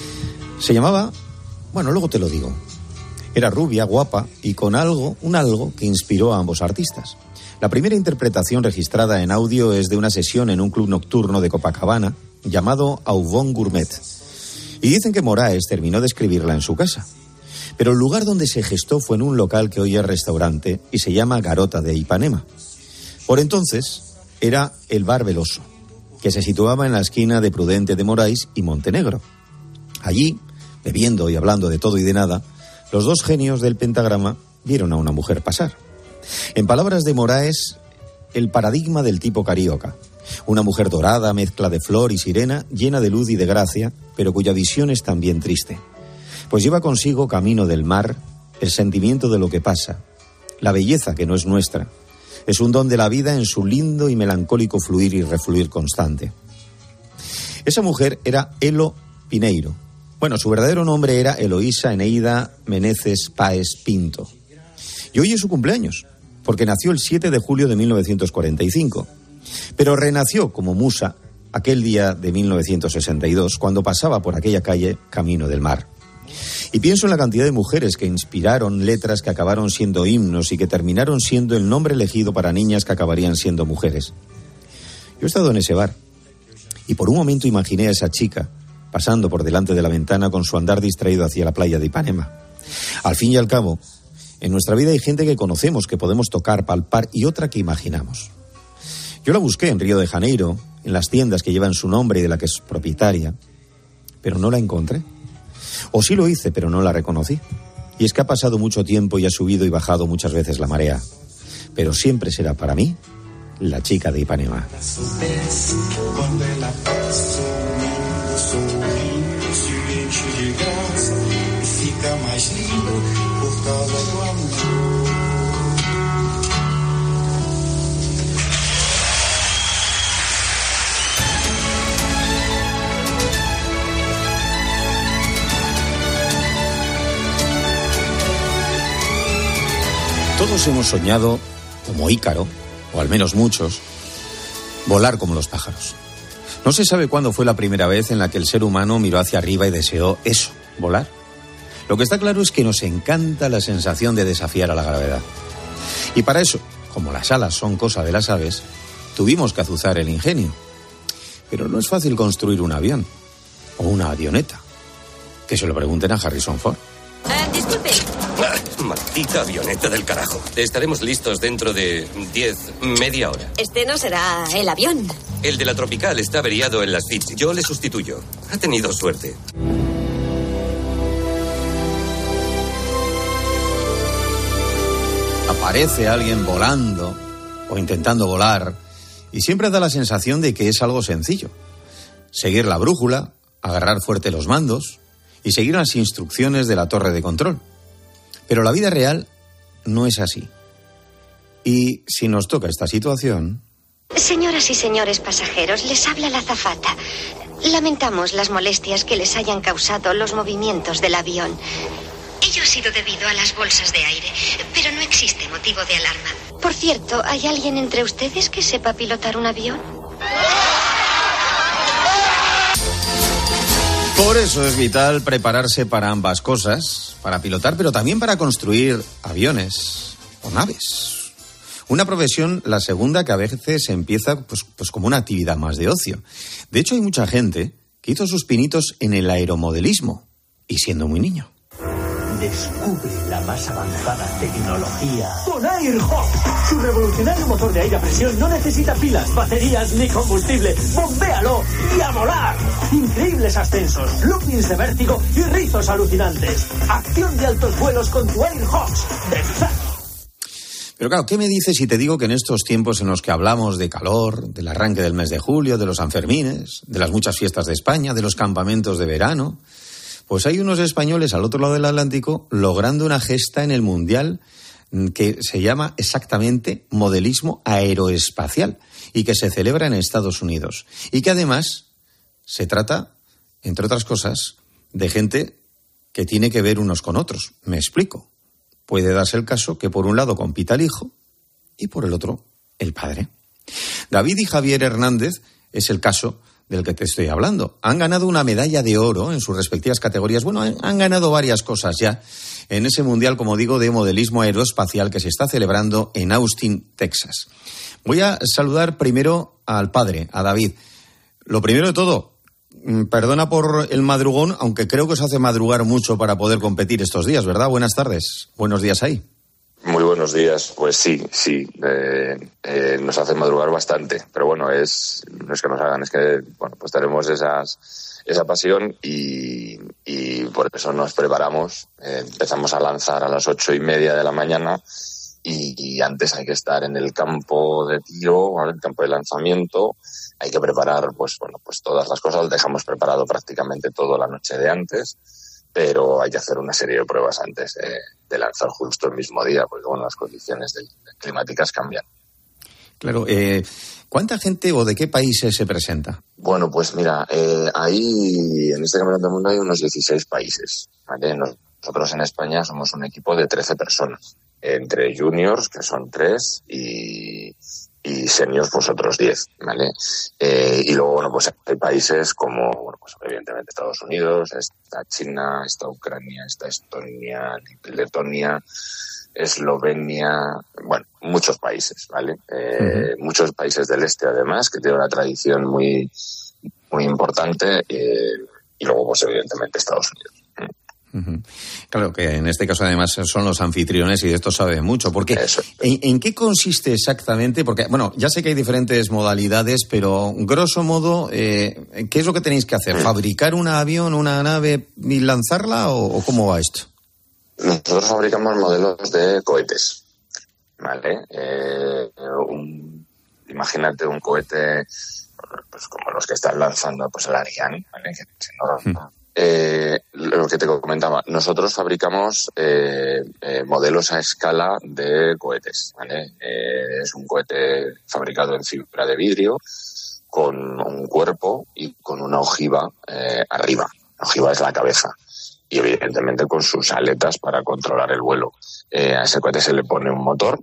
Se llamaba, bueno, luego te lo digo. Era rubia, guapa y con un algo que inspiró a ambos artistas. La primera interpretación registrada en audio es de una sesión en un club nocturno de Copacabana llamado Auvon Gourmet. Y dicen que Moraes terminó de escribirla en su casa. Pero el lugar donde se gestó fue en un local que hoy es restaurante y se llama Garota de Ipanema. Por entonces era el Bar Veloso, que se situaba en la esquina de Prudente de Moraes y Montenegro. Allí, bebiendo y hablando de todo y de nada, los dos genios del pentagrama vieron a una mujer pasar. En palabras de Moraes, el paradigma del tipo carioca. Una mujer dorada, mezcla de flor y sirena, llena de luz y de gracia, pero cuya visión es también triste. Pues lleva consigo, camino del mar, el sentimiento de lo que pasa, la belleza que no es nuestra. Es un don de la vida en su lindo y melancólico fluir y refluir constante. Esa mujer era Elo Pineiro. Bueno, su verdadero nombre era Eloísa Eneida Meneses Páez Pinto. Y hoy es su cumpleaños, porque nació el 7 de julio de 1945. Pero renació como musa aquel día de 1962, cuando pasaba por aquella calle Camino del Mar. Y pienso en la cantidad de mujeres que inspiraron letras que acabaron siendo himnos y que terminaron siendo el nombre elegido para niñas que acabarían siendo mujeres. Yo he estado en ese bar y por un momento imaginé a esa chica pasando por delante de la ventana con su andar distraído hacia la playa de Ipanema. Al fin y al cabo, en nuestra vida hay gente que conocemos, que podemos tocar, palpar, y otra que imaginamos. Yo la busqué en Río de Janeiro, en las tiendas que llevan su nombre y de la que es propietaria, pero no la encontré. O sí lo hice, pero no la reconocí. Y es que ha pasado mucho tiempo y ha subido y bajado muchas veces la marea. Pero siempre será para mí la chica de Ipanema. Todos hemos soñado, como Ícaro, o al menos muchos, volar como los pájaros. No se sabe cuándo fue la primera vez en la que el ser humano miró hacia arriba y deseó eso, volar. Lo que está claro es que nos encanta la sensación de desafiar a la gravedad. Y para eso, como las alas son cosa de las aves, tuvimos que azuzar el ingenio. Pero no es fácil construir un avión, o una avioneta. Que se lo pregunten a Harrison Ford. Disculpe. Maldita avioneta del carajo. Estaremos listos dentro de media hora. Este no será el avión. El de la Tropical está averiado en las FITS. Yo le sustituyo. Ha tenido suerte. Aparece alguien volando o intentando volar Y siempre da la sensación de que es algo sencillo. Seguir la brújula, agarrar fuerte los mandos y seguir las instrucciones de la torre de control. Pero la vida real no es así. Y si nos toca esta situación... Señoras y señores pasajeros, les habla la azafata. Lamentamos las molestias que les hayan causado los movimientos del avión. Ello ha sido debido a las bolsas de aire, pero no existe motivo de alarma. Por cierto, ¿hay alguien entre ustedes que sepa pilotar un avión? Por eso es vital prepararse para ambas cosas, para pilotar, pero también para construir aviones o naves. Una profesión, la segunda, que a veces empieza pues como una actividad más de ocio. De hecho, hay mucha gente que hizo sus pinitos en el aeromodelismo, y siendo muy niño. Descubre la más avanzada tecnología con Airhawk. Su revolucionario motor de aire a presión no necesita pilas, baterías ni combustible. ¡Bombéalo y a volar! Increíbles ascensos, loopings de vértigo y rizos alucinantes. Acción de altos vuelos con tu Airhawks de Zap. Pero claro, ¿qué me dices si te digo que en estos tiempos en los que hablamos de calor, del arranque del mes de julio, de los Sanfermines, de las muchas fiestas de España, de los campamentos de verano, pues hay unos españoles al otro lado del Atlántico logrando una gesta en el Mundial que se llama exactamente modelismo aeroespacial y que se celebra en Estados Unidos? Y que además se trata, entre otras cosas, de gente que tiene que ver unos con otros. Me explico. Puede darse el caso que por un lado compita el hijo y por el otro el padre. David y Javier Hernández es el caso del que te estoy hablando. Han ganado una medalla de oro en sus respectivas categorías. Bueno, han ganado varias cosas ya en ese mundial, como digo, de modelismo aeroespacial que se está celebrando en Austin, Texas. Voy a saludar primero al padre, a David. Lo primero de todo, perdona por el madrugón, aunque creo que os hace madrugar mucho para poder competir estos días, ¿verdad? Buenas tardes. Buenos días ahí. Muy buenos días. Pues sí. Nos hace madrugar bastante. Pero bueno, no es que nos hagan, es que bueno, pues tenemos esa pasión y por eso nos preparamos. Empezamos a lanzar a las 8:30 de la mañana y antes hay que estar en el campo de tiro, en el campo de lanzamiento. Hay que preparar, pues todas las cosas. Lo dejamos preparado prácticamente todo la noche de antes, pero hay que hacer una serie de pruebas antes de lanzar justo el mismo día, porque bueno, las condiciones climáticas cambian. Claro. ¿Cuánta gente o de qué países se presenta? Bueno, pues mira, ahí en este campeonato del mundo hay unos 16 países, ¿vale? Nosotros en España somos un equipo de 13 personas, entre juniors, que son 3, y seniors, pues otros 10, ¿vale? Y luego, bueno, pues hay países como, bueno, pues evidentemente Estados Unidos, está China, está Ucrania, está Estonia, Letonia, Eslovenia, bueno, muchos países, ¿vale? Muchos países del este, además, que tienen una tradición muy, muy importante, y luego, pues evidentemente Estados Unidos. Claro, que en este caso además son los anfitriones y de esto sabe mucho, porque ¿en qué consiste exactamente? Porque, bueno, ya sé que hay diferentes modalidades, pero grosso modo, ¿qué es lo que tenéis que hacer? ¿Fabricar un avión, una nave y lanzarla o cómo va esto? Nosotros fabricamos modelos de cohetes, ¿vale? Imagínate un cohete pues como los que están lanzando pues el Ariane, ¿vale? Que es enorme. Lo que te comentaba, nosotros fabricamos modelos a escala de cohetes, ¿vale? Es un cohete fabricado en fibra de vidrio con un cuerpo y con una ojiva arriba. La ojiva es la cabeza y evidentemente con sus aletas para controlar el vuelo. A ese cohete se le pone un motor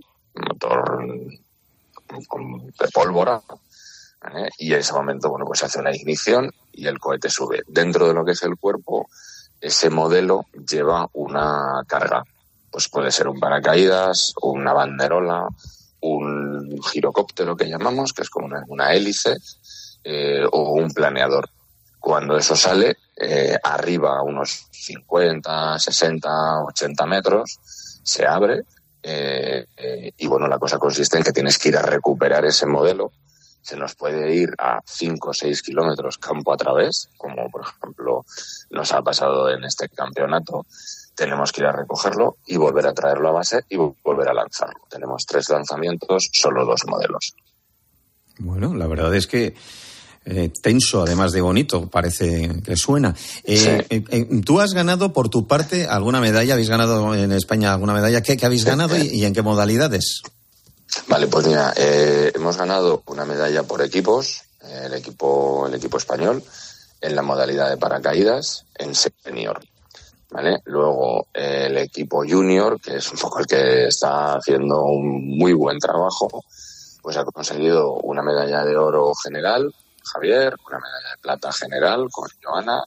de pólvora, ¿vale? Y en ese momento, bueno, pues se hace una ignición y el cohete sube. Dentro de lo que es el cuerpo, ese modelo lleva una carga. Pues puede ser un paracaídas, una banderola, un girocóptero que llamamos, que es como una hélice, o un planeador. Cuando eso sale, arriba a unos 50, 60, 80 metros, se abre y bueno, la cosa consiste en que tienes que ir a recuperar ese modelo. Se nos puede ir a 5 o 6 kilómetros campo a través, como por ejemplo nos ha pasado en este campeonato. Tenemos que ir a recogerlo y volver a traerlo a base y volver a lanzarlo. Tenemos 3 lanzamientos, solo 2 modelos. Bueno, la verdad es que tenso, además de bonito, parece que suena. ¿Tú has ganado por tu parte alguna medalla? ¿Habéis ganado en España alguna medalla? ¿Qué habéis ganado y en qué modalidades? Vale, pues mira, hemos ganado una medalla por equipos, el equipo español, en la modalidad de paracaídas, en senior. ¿Vale? Luego el equipo junior, que es un poco el que está haciendo un muy buen trabajo, pues ha conseguido una medalla de oro general, Javier, una medalla de plata general con Joana.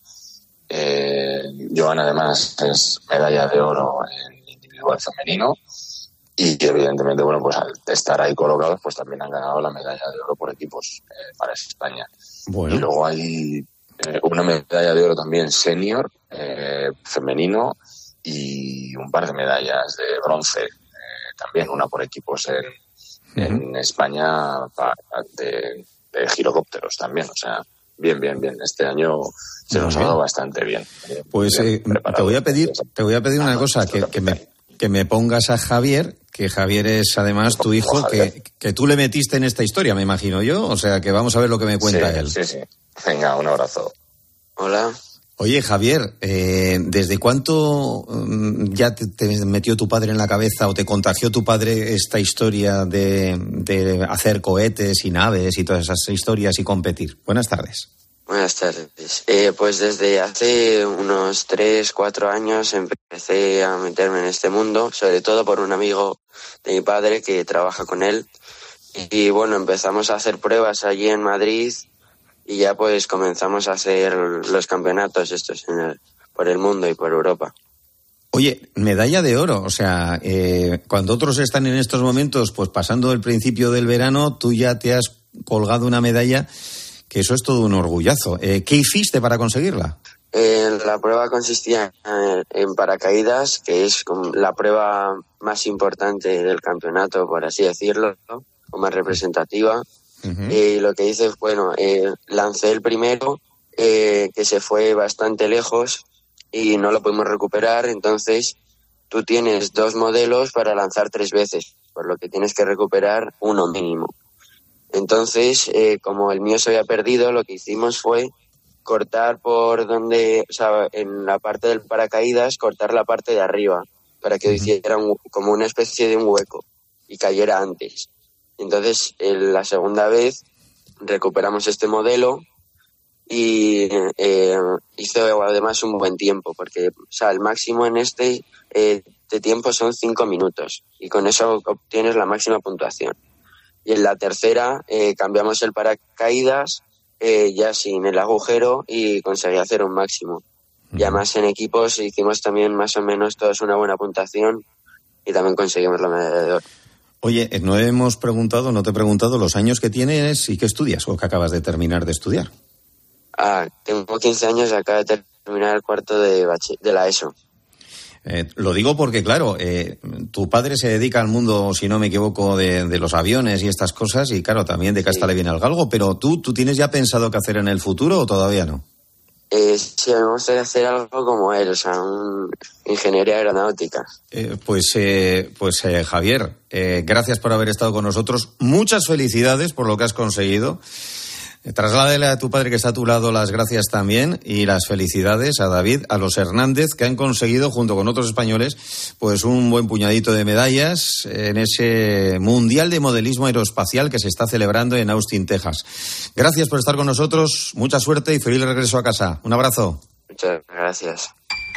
Joana además es medalla de oro en individual femenino y evidentemente, bueno, pues al estar ahí colocados, pues también han ganado la medalla de oro por equipos para España. Bueno. Y luego hay una medalla de oro también senior, femenino, y un par de medallas de bronce, también una por equipos en España de girocópteros también, o sea, bien. Este año se nos ha dado bastante bien. Pues te voy a pedir una cosa, que me pongas a Javier, que Javier es además tu hijo, que tú le metiste en esta historia, me imagino yo, o sea, que vamos a ver lo que me cuenta él. Sí. Venga, un abrazo. Hola. Oye, Javier, ¿desde cuánto ya te metió tu padre en la cabeza o te contagió tu padre esta historia de hacer cohetes y naves y todas esas historias y competir? Buenas tardes. Buenas tardes. Pues desde hace unos 3-4 años empecé a meterme en este mundo, sobre todo por un amigo de mi padre que trabaja con él. Y bueno, empezamos a hacer pruebas allí en Madrid. Y ya pues comenzamos a hacer los campeonatos estos por el mundo y por Europa. Oye, medalla de oro, o sea, cuando otros están en estos momentos pues pasando el principio del verano, tú ya te has colgado una medalla, que eso es todo un orgullazo. ¿Qué hiciste para conseguirla? La prueba consistía en paracaídas, que es la prueba más importante del campeonato, por así decirlo, o más representativa. Y lo que hice, lancé el primero, que se fue bastante lejos y no lo pudimos recuperar. Entonces tú tienes 2 modelos para lanzar 3 veces, por lo que tienes que recuperar uno mínimo. Entonces, como el mío se había perdido, lo que hicimos fue cortar en la parte del paracaídas, cortar la parte de arriba, para que hiciera como una especie de un hueco y cayera antes. Entonces, la segunda vez recuperamos este modelo y hizo además un buen tiempo, porque el máximo en de tiempo son 5 minutos y con eso obtienes la máxima puntuación. Y en la tercera cambiamos el paracaídas ya sin el agujero y conseguí hacer un máximo. Y además en equipos hicimos también más o menos todos una buena puntuación y también conseguimos la medalla de oro. Oye, no te he preguntado los años que tienes y qué estudias o que acabas de terminar de estudiar. Tengo 15 años y acabo de terminar el cuarto de la ESO. Lo digo porque, claro, tu padre se dedica al mundo, si no me equivoco, de los aviones y estas cosas y, claro, también de casta le viene al galgo, pero ¿tú tienes ya pensado qué hacer en el futuro o todavía no? Sí, me gustaría hacer algo como él, ingeniería aeronáutica. Javier, gracias por haber estado con nosotros. Muchas felicidades por lo que has conseguido. Trasládele a tu padre que está a tu lado las gracias también y las felicidades a David, a los Hernández, que han conseguido, junto con otros españoles, pues un buen puñadito de medallas en ese Mundial de Modelismo Aeroespacial que se está celebrando en Austin, Texas. Gracias por estar con nosotros, mucha suerte y feliz regreso a casa. Un abrazo. Muchas gracias.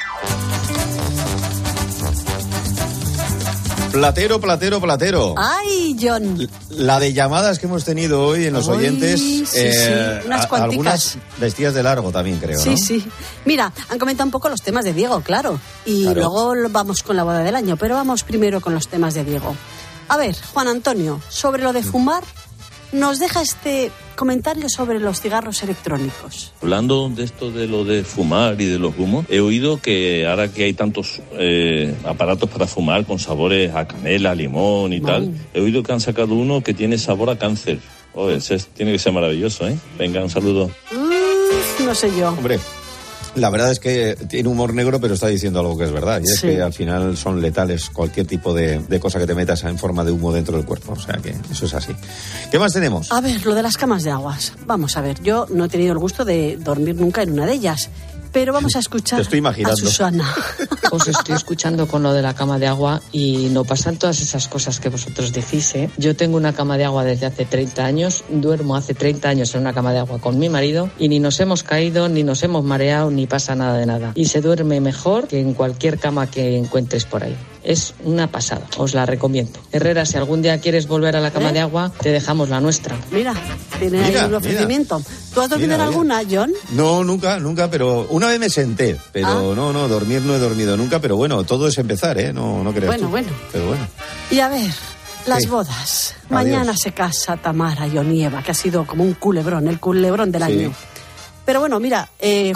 Platero. ¡Ay, John! La de llamadas que hemos tenido hoy en los oyentes. Sí. Unas cuanticas. Algunas vestidas de largo también, creo, ¿no? Sí. Mira, han comentado un poco los temas de Diego, claro. Y luego vamos con la boda del año. Pero vamos primero con los temas de Diego. A ver, Juan Antonio, sobre lo de fumar, nos deja este comentario sobre los cigarros electrónicos. Hablando de esto de lo de fumar y de los humos, he oído que ahora que hay tantos aparatos para fumar con sabores a canela, limón y tal, he oído que han sacado uno que tiene sabor a cáncer. Ese tiene que ser maravilloso, ¿eh? Venga, un saludo. No sé yo. Hombre, La verdad es que tiene humor negro, pero está diciendo algo que es verdad. Y es Sí. que al final son letales cualquier tipo de cosa que te metas en forma de humo dentro del cuerpo. O sea que eso es así. ¿Qué más tenemos? A ver, lo de las camas de aguas. Vamos a ver, yo no he tenido el gusto de dormir nunca en una de ellas. Pero vamos a escuchar Te estoy imaginando. a Susana. Os estoy escuchando con lo de la cama de agua y no pasan todas esas cosas que vosotros decís, ¿eh? Yo tengo una cama de agua desde hace 30 años, duermo hace 30 años en una cama de agua con mi marido y ni nos hemos caído, ni nos hemos mareado, ni pasa nada de nada. Y se duerme mejor que en cualquier cama que encuentres por ahí. Es una pasada, os la recomiendo. Herrera, si algún día quieres volver a la cama de agua, te dejamos la nuestra. Mira, tiene ahí un ofrecimiento. ¿Tú has dormido en alguna, John? No, nunca, pero una vez me senté, pero no, dormir no he dormido nunca, pero bueno, todo es empezar, ¿eh? No creas Bueno, tú. bueno. Pero bueno. Y a ver, las ¿Qué? bodas. Adiós. Mañana se casa Tamara y Onieva, que ha sido como un culebrón, el culebrón del año. Pero bueno, mira,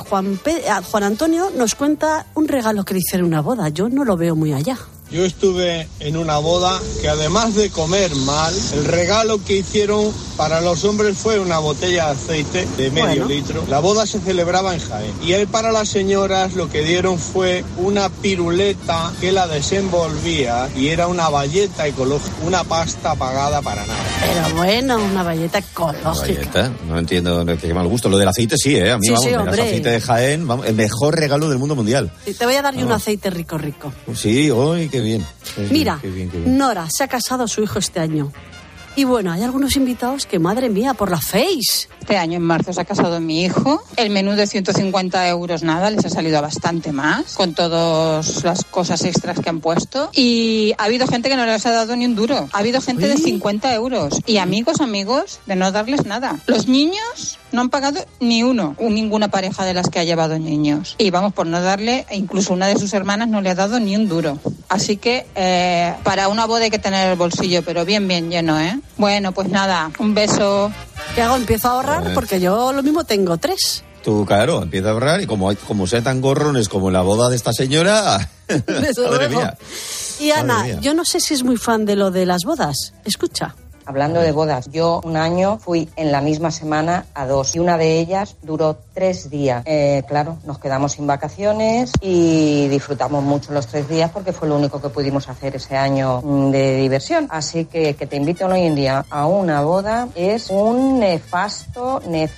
Juan Antonio nos cuenta un regalo que le hicieron en una boda. Yo no lo veo muy allá. Yo estuve en una boda que además de comer mal, el regalo que hicieron para los hombres fue una botella de aceite de medio litro. La boda se celebraba en Jaén. Y ahí para las señoras lo que dieron fue una piruleta que la desenvolvía y era una bayeta ecológica, una pasta pagada para nada. Pero bueno, una bayeta ecológica. Galleta, no entiendo qué mal gusto. Lo del aceite sí, ¿eh? A mí, Sí, vamos, sí, me das hombre. aceite de Jaén, vamos, el mejor regalo del mundo mundial. Y te voy a dar yo un Vamos. aceite rico. Sí, hoy qué bien. Mira, Qué bien. Nora se ha casado su hijo este año. Y bueno, hay algunos invitados que, madre mía, por la Face. Este año en marzo se ha casado mi hijo. El menú de 150 euros, nada, les ha salido a bastante más, con todas las cosas extras que han puesto. Y ha habido gente que no les ha dado ni un duro. Ha habido gente de 50 euros. Y amigos, de no darles nada. Los niños no han pagado ni uno, ninguna pareja de las que ha llevado niños. Y vamos, por no darle, incluso una de sus hermanas no le ha dado ni un duro. Así que para una boda hay que tener el bolsillo, pero bien lleno, ¿eh? Bueno, pues nada, un beso. ¿Qué hago? Empiezo a ahorrar porque yo lo mismo tengo 3. Tú, claro, empieza a ahorrar y como sean tan gorrones como en la boda de esta señora, Desde madre luego. mía. Y Ana, Madre mía. yo no sé si es muy fan de lo de las bodas. Escucha. Hablando de bodas, yo un año fui en la misma semana a 2 y una de ellas duró 3 días. Claro, nos quedamos sin vacaciones y disfrutamos mucho los 3 días porque fue lo único que pudimos hacer ese año de diversión. Así que te invito hoy en día a una boda es un nefasto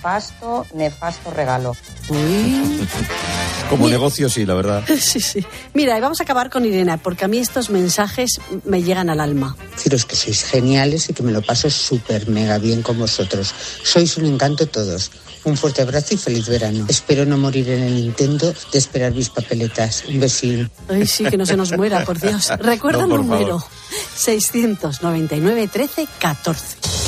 regalo. Como negocio sí, la verdad. Sí. Mira, y vamos a acabar con Irene, porque a mí estos mensajes me llegan al alma. Deciros que sois geniales y que me lo paso súper mega bien con vosotros. Sois un encanto todos. Un fuerte abrazo y feliz verano. Espero no morir en el intento de esperar mis papeletas. Un besín. Ay, sí, que no se nos muera, por Dios. Recuerda No, el por número. favor. 699 13 14.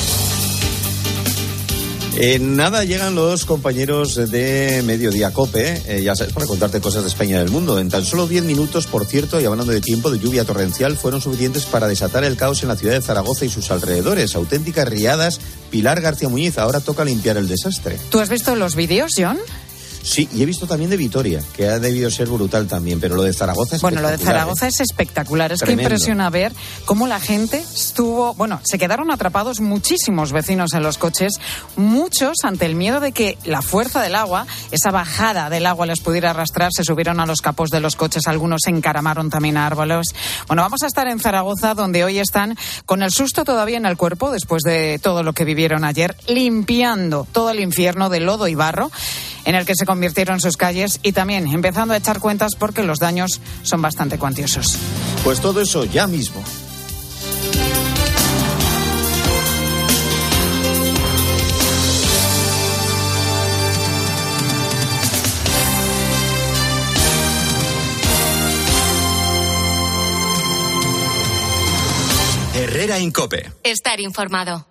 Nada, llegan los compañeros de Mediodía COPE, ya sabes, para contarte cosas de España y del mundo. En tan solo 10 minutos, por cierto, y hablando de tiempo, de lluvia torrencial, fueron suficientes para desatar el caos en la ciudad de Zaragoza y sus alrededores. Auténticas riadas. Pilar García Muñiz, ahora toca limpiar el desastre. ¿Tú has visto los vídeos, John? Sí, y he visto también de Vitoria, que ha debido ser brutal también, pero lo de Zaragoza es Bueno, lo de espectacular, Zaragoza es espectacular. Es Tremendo. que impresiona ver cómo la gente se quedaron atrapados muchísimos vecinos en los coches, muchos ante el miedo de que la fuerza del agua, esa bajada del agua les pudiera arrastrar, se subieron a los capós de los coches, algunos se encaramaron también a árboles. Bueno, vamos a estar en Zaragoza, donde hoy están con el susto todavía en el cuerpo, después de todo lo que vivieron ayer, limpiando todo el infierno de lodo y barro en el que se convirtieron sus calles y también empezando a echar cuentas porque los daños son bastante cuantiosos. Pues todo eso ya mismo. Herrera en COPE. Estar informado.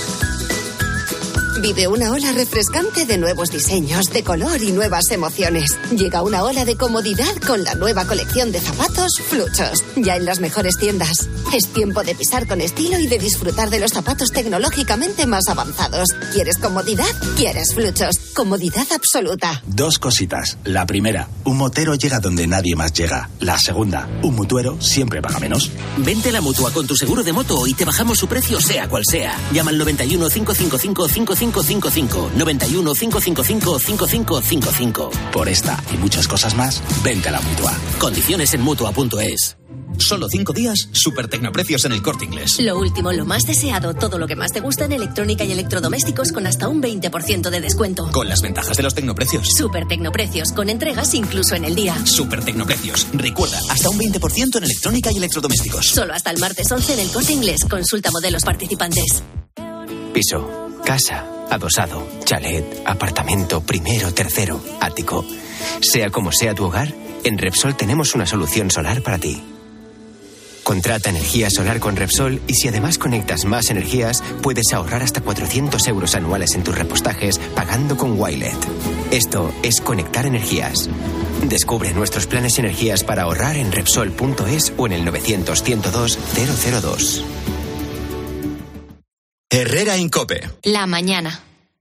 Vive una ola refrescante de nuevos diseños, de color y nuevas emociones. Llega una ola de comodidad con la nueva colección de zapatos Fluchos, ya en las mejores tiendas. Es tiempo de pisar con estilo y de disfrutar de los zapatos tecnológicamente más avanzados. ¿Quieres comodidad? ¿Quieres Fluchos? Comodidad absoluta. 2 cositas. La primera, un motero llega donde nadie más llega. La segunda, un mutuero siempre paga menos. Vente a la Mutua con tu seguro de moto y te bajamos su precio sea cual sea. Llama al 91 555 5555 555. 91 555 5555. Por esta y muchas cosas más, vente a la Mutua. Condiciones en Mutua.es. Solo 5 días, super tecnoprecios en El Corte Inglés. Lo último, lo más deseado, todo lo que más te gusta en electrónica y electrodomésticos con hasta un 20% de descuento. Con las ventajas de los tecnoprecios. Super tecnoprecios, con entregas incluso en el día. Super tecnoprecios. Recuerda, hasta un 20% en electrónica y electrodomésticos. Solo hasta el martes 11 en El Corte Inglés. Consulta modelos participantes. Piso, casa, adosado, chalet, apartamento, primero, tercero, ático. Sea como sea tu hogar, en Repsol tenemos una solución solar para ti. Contrata energía solar con Repsol y si además conectas más energías, puedes ahorrar hasta 400 euros anuales en tus repostajes pagando con Wilet. Esto es conectar energías. Descubre nuestros planes y energías para ahorrar en Repsol.es o en el 900-102-002. Herrera Incope. La mañana.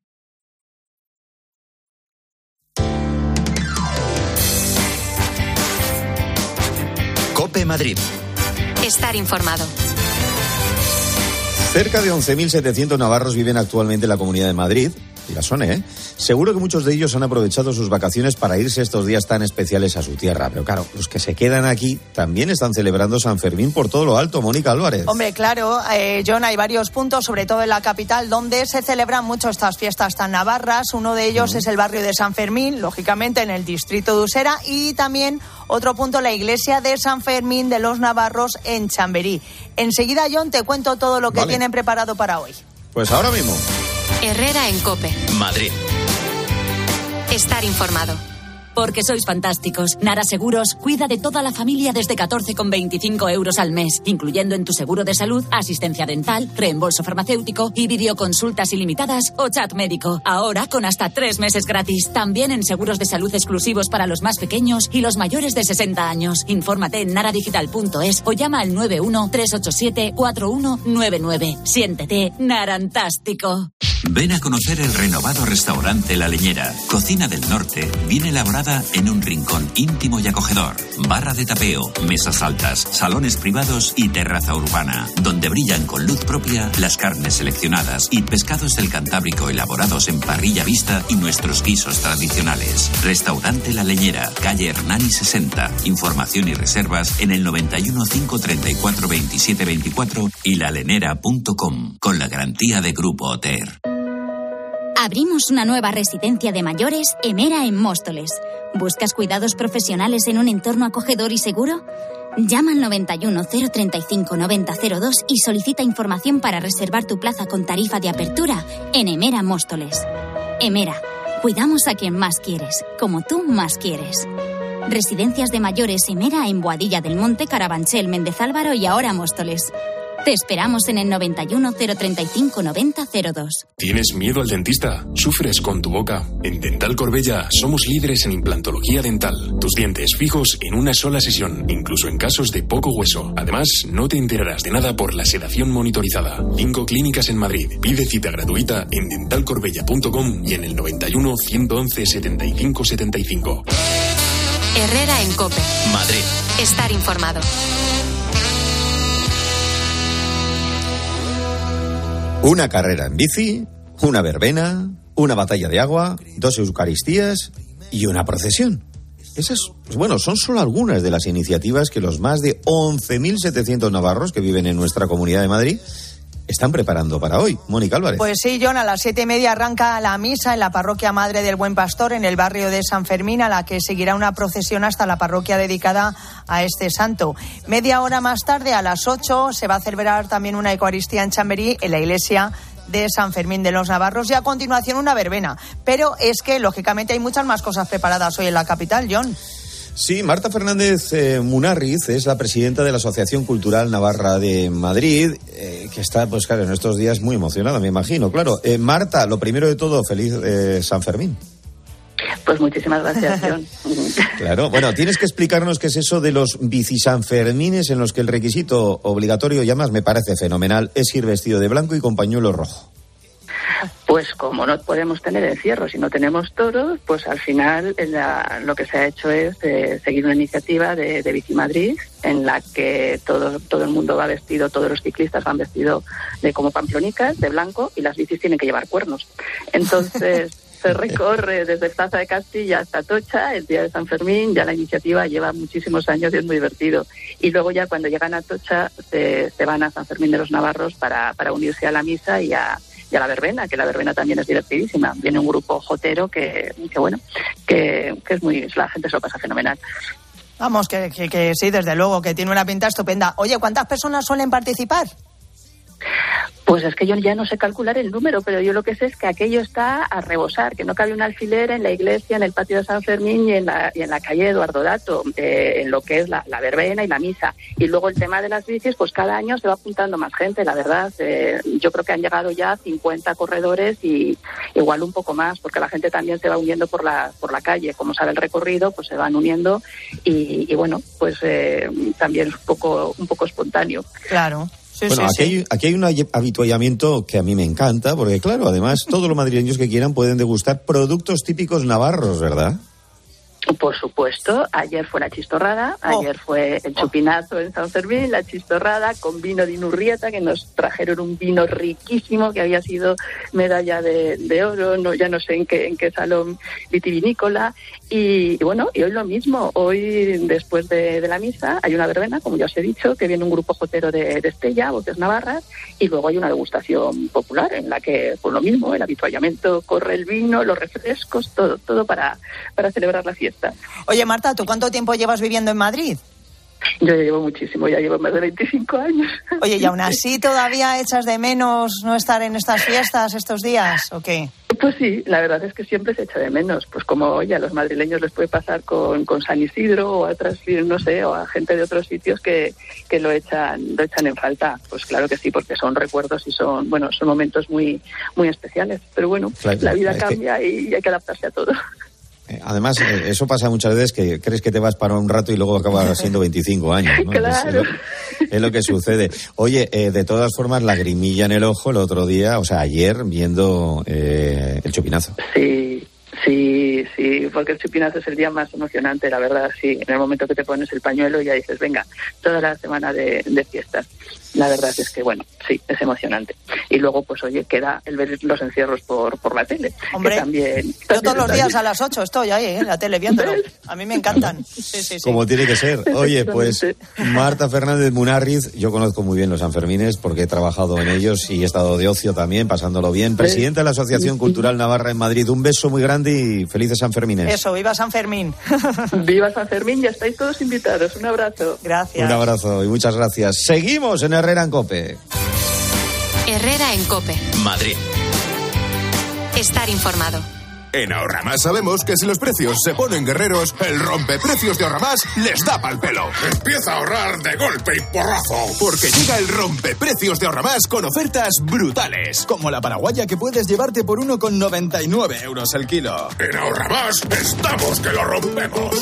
Cope Madrid. Estar informado. Cerca de 11.700 navarros viven actualmente en la Comunidad de Madrid. Y la son, ¿eh? Seguro que muchos de ellos han aprovechado sus vacaciones para irse estos días tan especiales a su tierra. Pero claro, los que se quedan aquí también están celebrando San Fermín por todo lo alto. Mónica Álvarez. Hombre, claro, John, hay varios puntos, sobre todo en la capital, donde se celebran mucho estas fiestas tan navarras. Uno de ellos es el barrio de San Fermín, lógicamente en el distrito de Usera, y también otro punto, la iglesia de San Fermín de los Navarros en Chamberí. Enseguida, John, te cuento todo lo que tienen preparado para hoy. Pues ahora mismo. Herrera en Cope. Madrid. Estar informado. Porque sois fantásticos. Nara Seguros cuida de toda la familia desde 14,25 euros al mes, incluyendo en tu seguro de salud, asistencia dental, reembolso farmacéutico y videoconsultas ilimitadas o chat médico. Ahora con hasta 3 meses gratis. También en seguros de salud exclusivos para los más pequeños y los mayores de 60 años. Infórmate en naradigital.es o llama al 91-387-4199. Siéntete narantástico. Ven a conocer el renovado restaurante La Leñera. Cocina del Norte, bien elaborada en un rincón íntimo y acogedor. Barra de tapeo, mesas altas, salones privados y terraza urbana, donde brillan con luz propia las carnes seleccionadas y pescados del Cantábrico elaborados en parrilla vista y nuestros guisos tradicionales. Restaurante La Leñera, calle Hernani 60. Información y reservas en el 91 534 27 24 y lalenera.com, con la garantía de Grupo Oter. Abrimos una nueva residencia de mayores, Emera, en Móstoles. ¿Buscas cuidados profesionales en un entorno acogedor y seguro? Llama al 91 035 9002 y solicita información para reservar tu plaza con tarifa de apertura en Emera Móstoles. Emera, cuidamos a quien más quieres, como tú más quieres. Residencias de mayores Emera en Boadilla del Monte, Carabanchel, Méndez Álvaro y ahora Móstoles. Te esperamos en el 91 035 9002. ¿Tienes miedo al dentista? ¿Sufres con tu boca? En Dental Corbella somos líderes en implantología dental. Tus dientes fijos en una sola sesión, incluso en casos de poco hueso. Además, no te enterarás de nada por la sedación monitorizada. 5 clínicas en Madrid. Pide cita gratuita en dentalcorbella.com y en el 91 111 75 75. Herrera en Cope. Madrid. Estar informado. Una carrera en bici, una verbena, una batalla de agua, 2 eucaristías y una procesión. Esas, bueno, son solo algunas de las iniciativas que los más de 11.700 navarros que viven en nuestra Comunidad de Madrid están preparando para hoy. Mónica Álvarez. Pues sí, John, a las 7:30 arranca la misa en la parroquia Madre del Buen Pastor, en el barrio de San Fermín, a la que seguirá una procesión hasta la parroquia dedicada a este santo. Media hora más tarde, a las 8, se va a celebrar también una Eucaristía en Chamberí, en la iglesia de San Fermín de los Navarros, y a continuación una verbena. Pero es que, lógicamente, hay muchas más cosas preparadas hoy en la capital, John. Sí, Marta Fernández Munarriz es la presidenta de la Asociación Cultural Navarra de Madrid, que está, pues claro, en estos días muy emocionada, me imagino. Claro, Marta, lo primero de todo, feliz San Fermín. Pues muchísimas gracias, John. Claro, bueno, tienes que explicarnos qué es eso de los bicisanfermines en los que el requisito obligatorio, y además me parece fenomenal, es ir vestido de blanco y con pañuelo rojo. Pues como no podemos tener encierros y no tenemos toros, pues al final lo que se ha hecho es seguir una iniciativa de Bici Madrid, en la que todo el mundo va vestido, todos los ciclistas van vestidos de como pamplonicas, de blanco, y las bicis tienen que llevar cuernos. Entonces se recorre desde Plaza de Castilla hasta Atocha el día de San Fermín. Ya la iniciativa lleva muchísimos años y es muy divertido. Y luego ya cuando llegan a Atocha se van a San Fermín de los Navarros para unirse a la misa y a la verbena, que la verbena también es divertidísima. Viene un grupo jotero que es muy, la gente se lo pasa fenomenal. Vamos, que sí, desde luego, que tiene una pinta estupenda. Oye, ¿cuántas personas suelen participar? Pues es que yo ya no sé calcular el número, pero yo lo que sé es que aquello está a rebosar, que no cabe un alfiler en la iglesia, en el patio de San Fermín y en la calle Eduardo Dato, en lo que es la verbena y la misa. Y luego el tema de las bicis, pues cada año se va apuntando más gente, la verdad. Yo creo que han llegado ya 50 corredores y igual un poco más, porque la gente también se va uniendo por la calle. Como sabe el recorrido, pues se van uniendo y bueno, pues también es un poco espontáneo. Claro. Sí, bueno, sí, aquí hay un habituallamiento que a mí me encanta, porque claro, además todos los madrileños que quieran pueden degustar productos típicos navarros, ¿verdad? Por supuesto, ayer fue la chistorrada, ayer fue el chupinazo en San Fermín, la chistorrada con vino de Inurrieta, que nos trajeron un vino riquísimo que había sido medalla de oro, ya no sé en qué salón vitivinícola. Y bueno, y hoy lo mismo, hoy después de la misa hay una verbena, como ya os he dicho, que viene un grupo jotero de Estella, Voces Navarras, y luego hay una degustación popular en la que, por lo mismo, el habituallamiento, corre el vino, los refrescos, todo para celebrar la fiesta. Oye, Marta, ¿tú cuánto tiempo llevas viviendo en Madrid? Yo ya llevo muchísimo, ya llevo más de 25 años. Oye, ¿y aún así todavía echas de menos no estar en estas fiestas estos días o qué? Pues sí, la verdad es que siempre se echa de menos. Pues como ya a los madrileños les puede pasar con San Isidro o a otras, no sé, o a gente de otros sitios que lo echan en falta. Pues claro que sí, porque son recuerdos y son momentos muy, muy especiales. Pero bueno, claro, la vida cambia y hay que adaptarse a todo. Además, eso pasa muchas veces, que crees que te vas para un rato y luego acabas siendo 25 años, ¿no? Claro. Es lo que sucede. Oye, de todas formas, lagrimilla en el ojo el otro día, o sea, ayer, viendo el chupinazo. Sí, porque el chupinazo es el día más emocionante, la verdad, sí. En el momento que te pones el pañuelo ya dices, venga, toda la semana de fiestas. La verdad es que, bueno, sí, es emocionante. Y luego, pues, oye, queda el ver los encierros por la tele. Hombre, que también yo todos los días a las 8 estoy ahí, en la tele, viéndolo. A mí me encantan. Sí. Como tiene que ser. Oye, pues, Marta Fernández Munarriz, yo conozco muy bien los Sanfermines porque he trabajado en ellos y he estado de ocio también, pasándolo bien. Presidenta de la Asociación Cultural Navarra en Madrid. Un beso muy grande y felices Sanfermines. Eso, viva San Fermín. Viva San Fermín, ya estáis todos invitados. Un abrazo. Gracias. Un abrazo y muchas gracias. Seguimos en Herrera en COPE. Herrera en COPE. Madrid. Estar informado. En Ahorramás sabemos que si los precios se ponen guerreros, el rompeprecios de Ahorramás les da pa'l pelo. Empieza a ahorrar de golpe y porrazo. Porque llega el rompeprecios de Ahorramás con ofertas brutales. Como la paraguaya que puedes llevarte por 1,99 euros el kilo. En Ahorramás estamos que lo rompemos.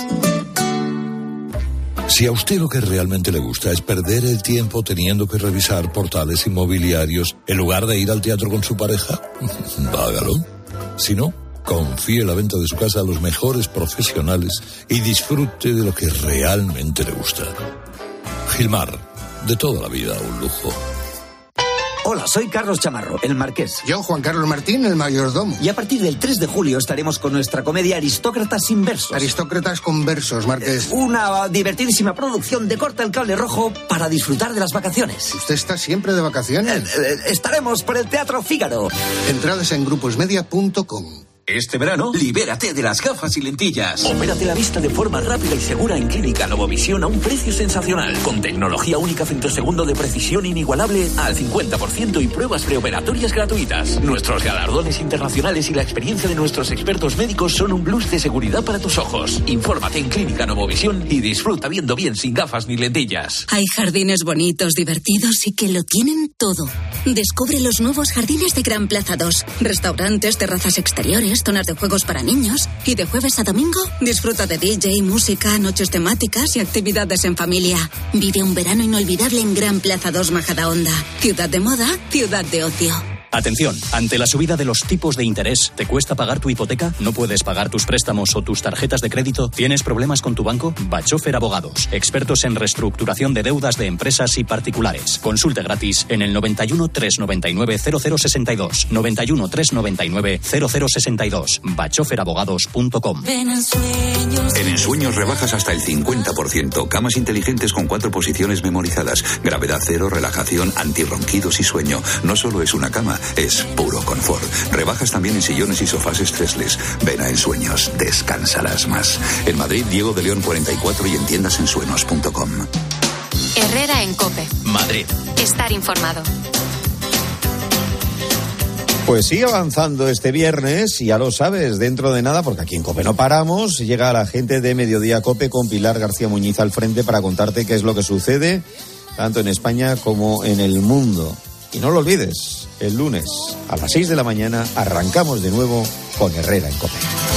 Si a usted lo que realmente le gusta es perder el tiempo teniendo que revisar portales inmobiliarios en lugar de ir al teatro con su pareja, hágalo. Si no, confíe la venta de su casa a los mejores profesionales y disfrute de lo que realmente le gusta. Gilmar, de toda la vida un lujo. Hola, soy Carlos Chamarro, el Marqués. Yo, Juan Carlos Martín, el mayordomo. Y a partir del 3 de julio estaremos con nuestra comedia Aristócratas sin versos. Aristócratas con versos, Marqués. Una divertidísima producción de Corta el Cable Rojo para disfrutar de las vacaciones. ¿Usted está siempre de vacaciones? Estaremos por el Teatro Fígaro. Entradas en gruposmedia.com. Este verano, libérate de las gafas y lentillas. Opérate la vista de forma rápida y segura en Clínica Novovisión a un precio sensacional. Con tecnología única femtosegundo de precisión inigualable al 50% y pruebas preoperatorias gratuitas. Nuestros galardones internacionales y la experiencia de nuestros expertos médicos son un plus de seguridad para tus ojos. Infórmate en Clínica Novovisión y disfruta viendo bien sin gafas ni lentillas. Hay jardines bonitos, divertidos y que lo tienen todo. Descubre los nuevos jardines de Gran Plaza 2. Restaurantes, terrazas exteriores, zonas de juegos para niños. Y de jueves a domingo, disfruta de DJ, música, noches temáticas y actividades en familia. Vive un verano inolvidable en Gran Plaza 2 Majadahonda. Ciudad de moda, ciudad de ocio. Atención, ante la subida de los tipos de interés, ¿te cuesta pagar tu hipoteca? ¿No puedes pagar tus préstamos o tus tarjetas de crédito? ¿Tienes problemas con tu banco? Bachofer Abogados, expertos en reestructuración de deudas de empresas y particulares. Consulte gratis en el 91 399 0062. 91 399 0062. bachoferabogados.com. En Ensueños rebajas hasta el 50%. Camas inteligentes con 4 posiciones memorizadas. Gravedad cero, relajación, antirronquidos y sueño. No solo es una cama, es puro confort. Rebajas también en sillones y sofás stressless. Ven a Ensueños, descansarás más. En Madrid, Diego de León 44 y en tiendasensueños.com. Herrera en COPE. Madrid. Estar informado. Pues sigue avanzando este viernes, y ya lo sabes, dentro de nada, porque aquí en COPE no paramos, llega la gente de Mediodía COPE con Pilar García Muñiz al frente para contarte qué es lo que sucede, tanto en España como en el mundo. Y no lo olvides, el lunes a las 6 de la mañana arrancamos de nuevo con Herrera en COPE.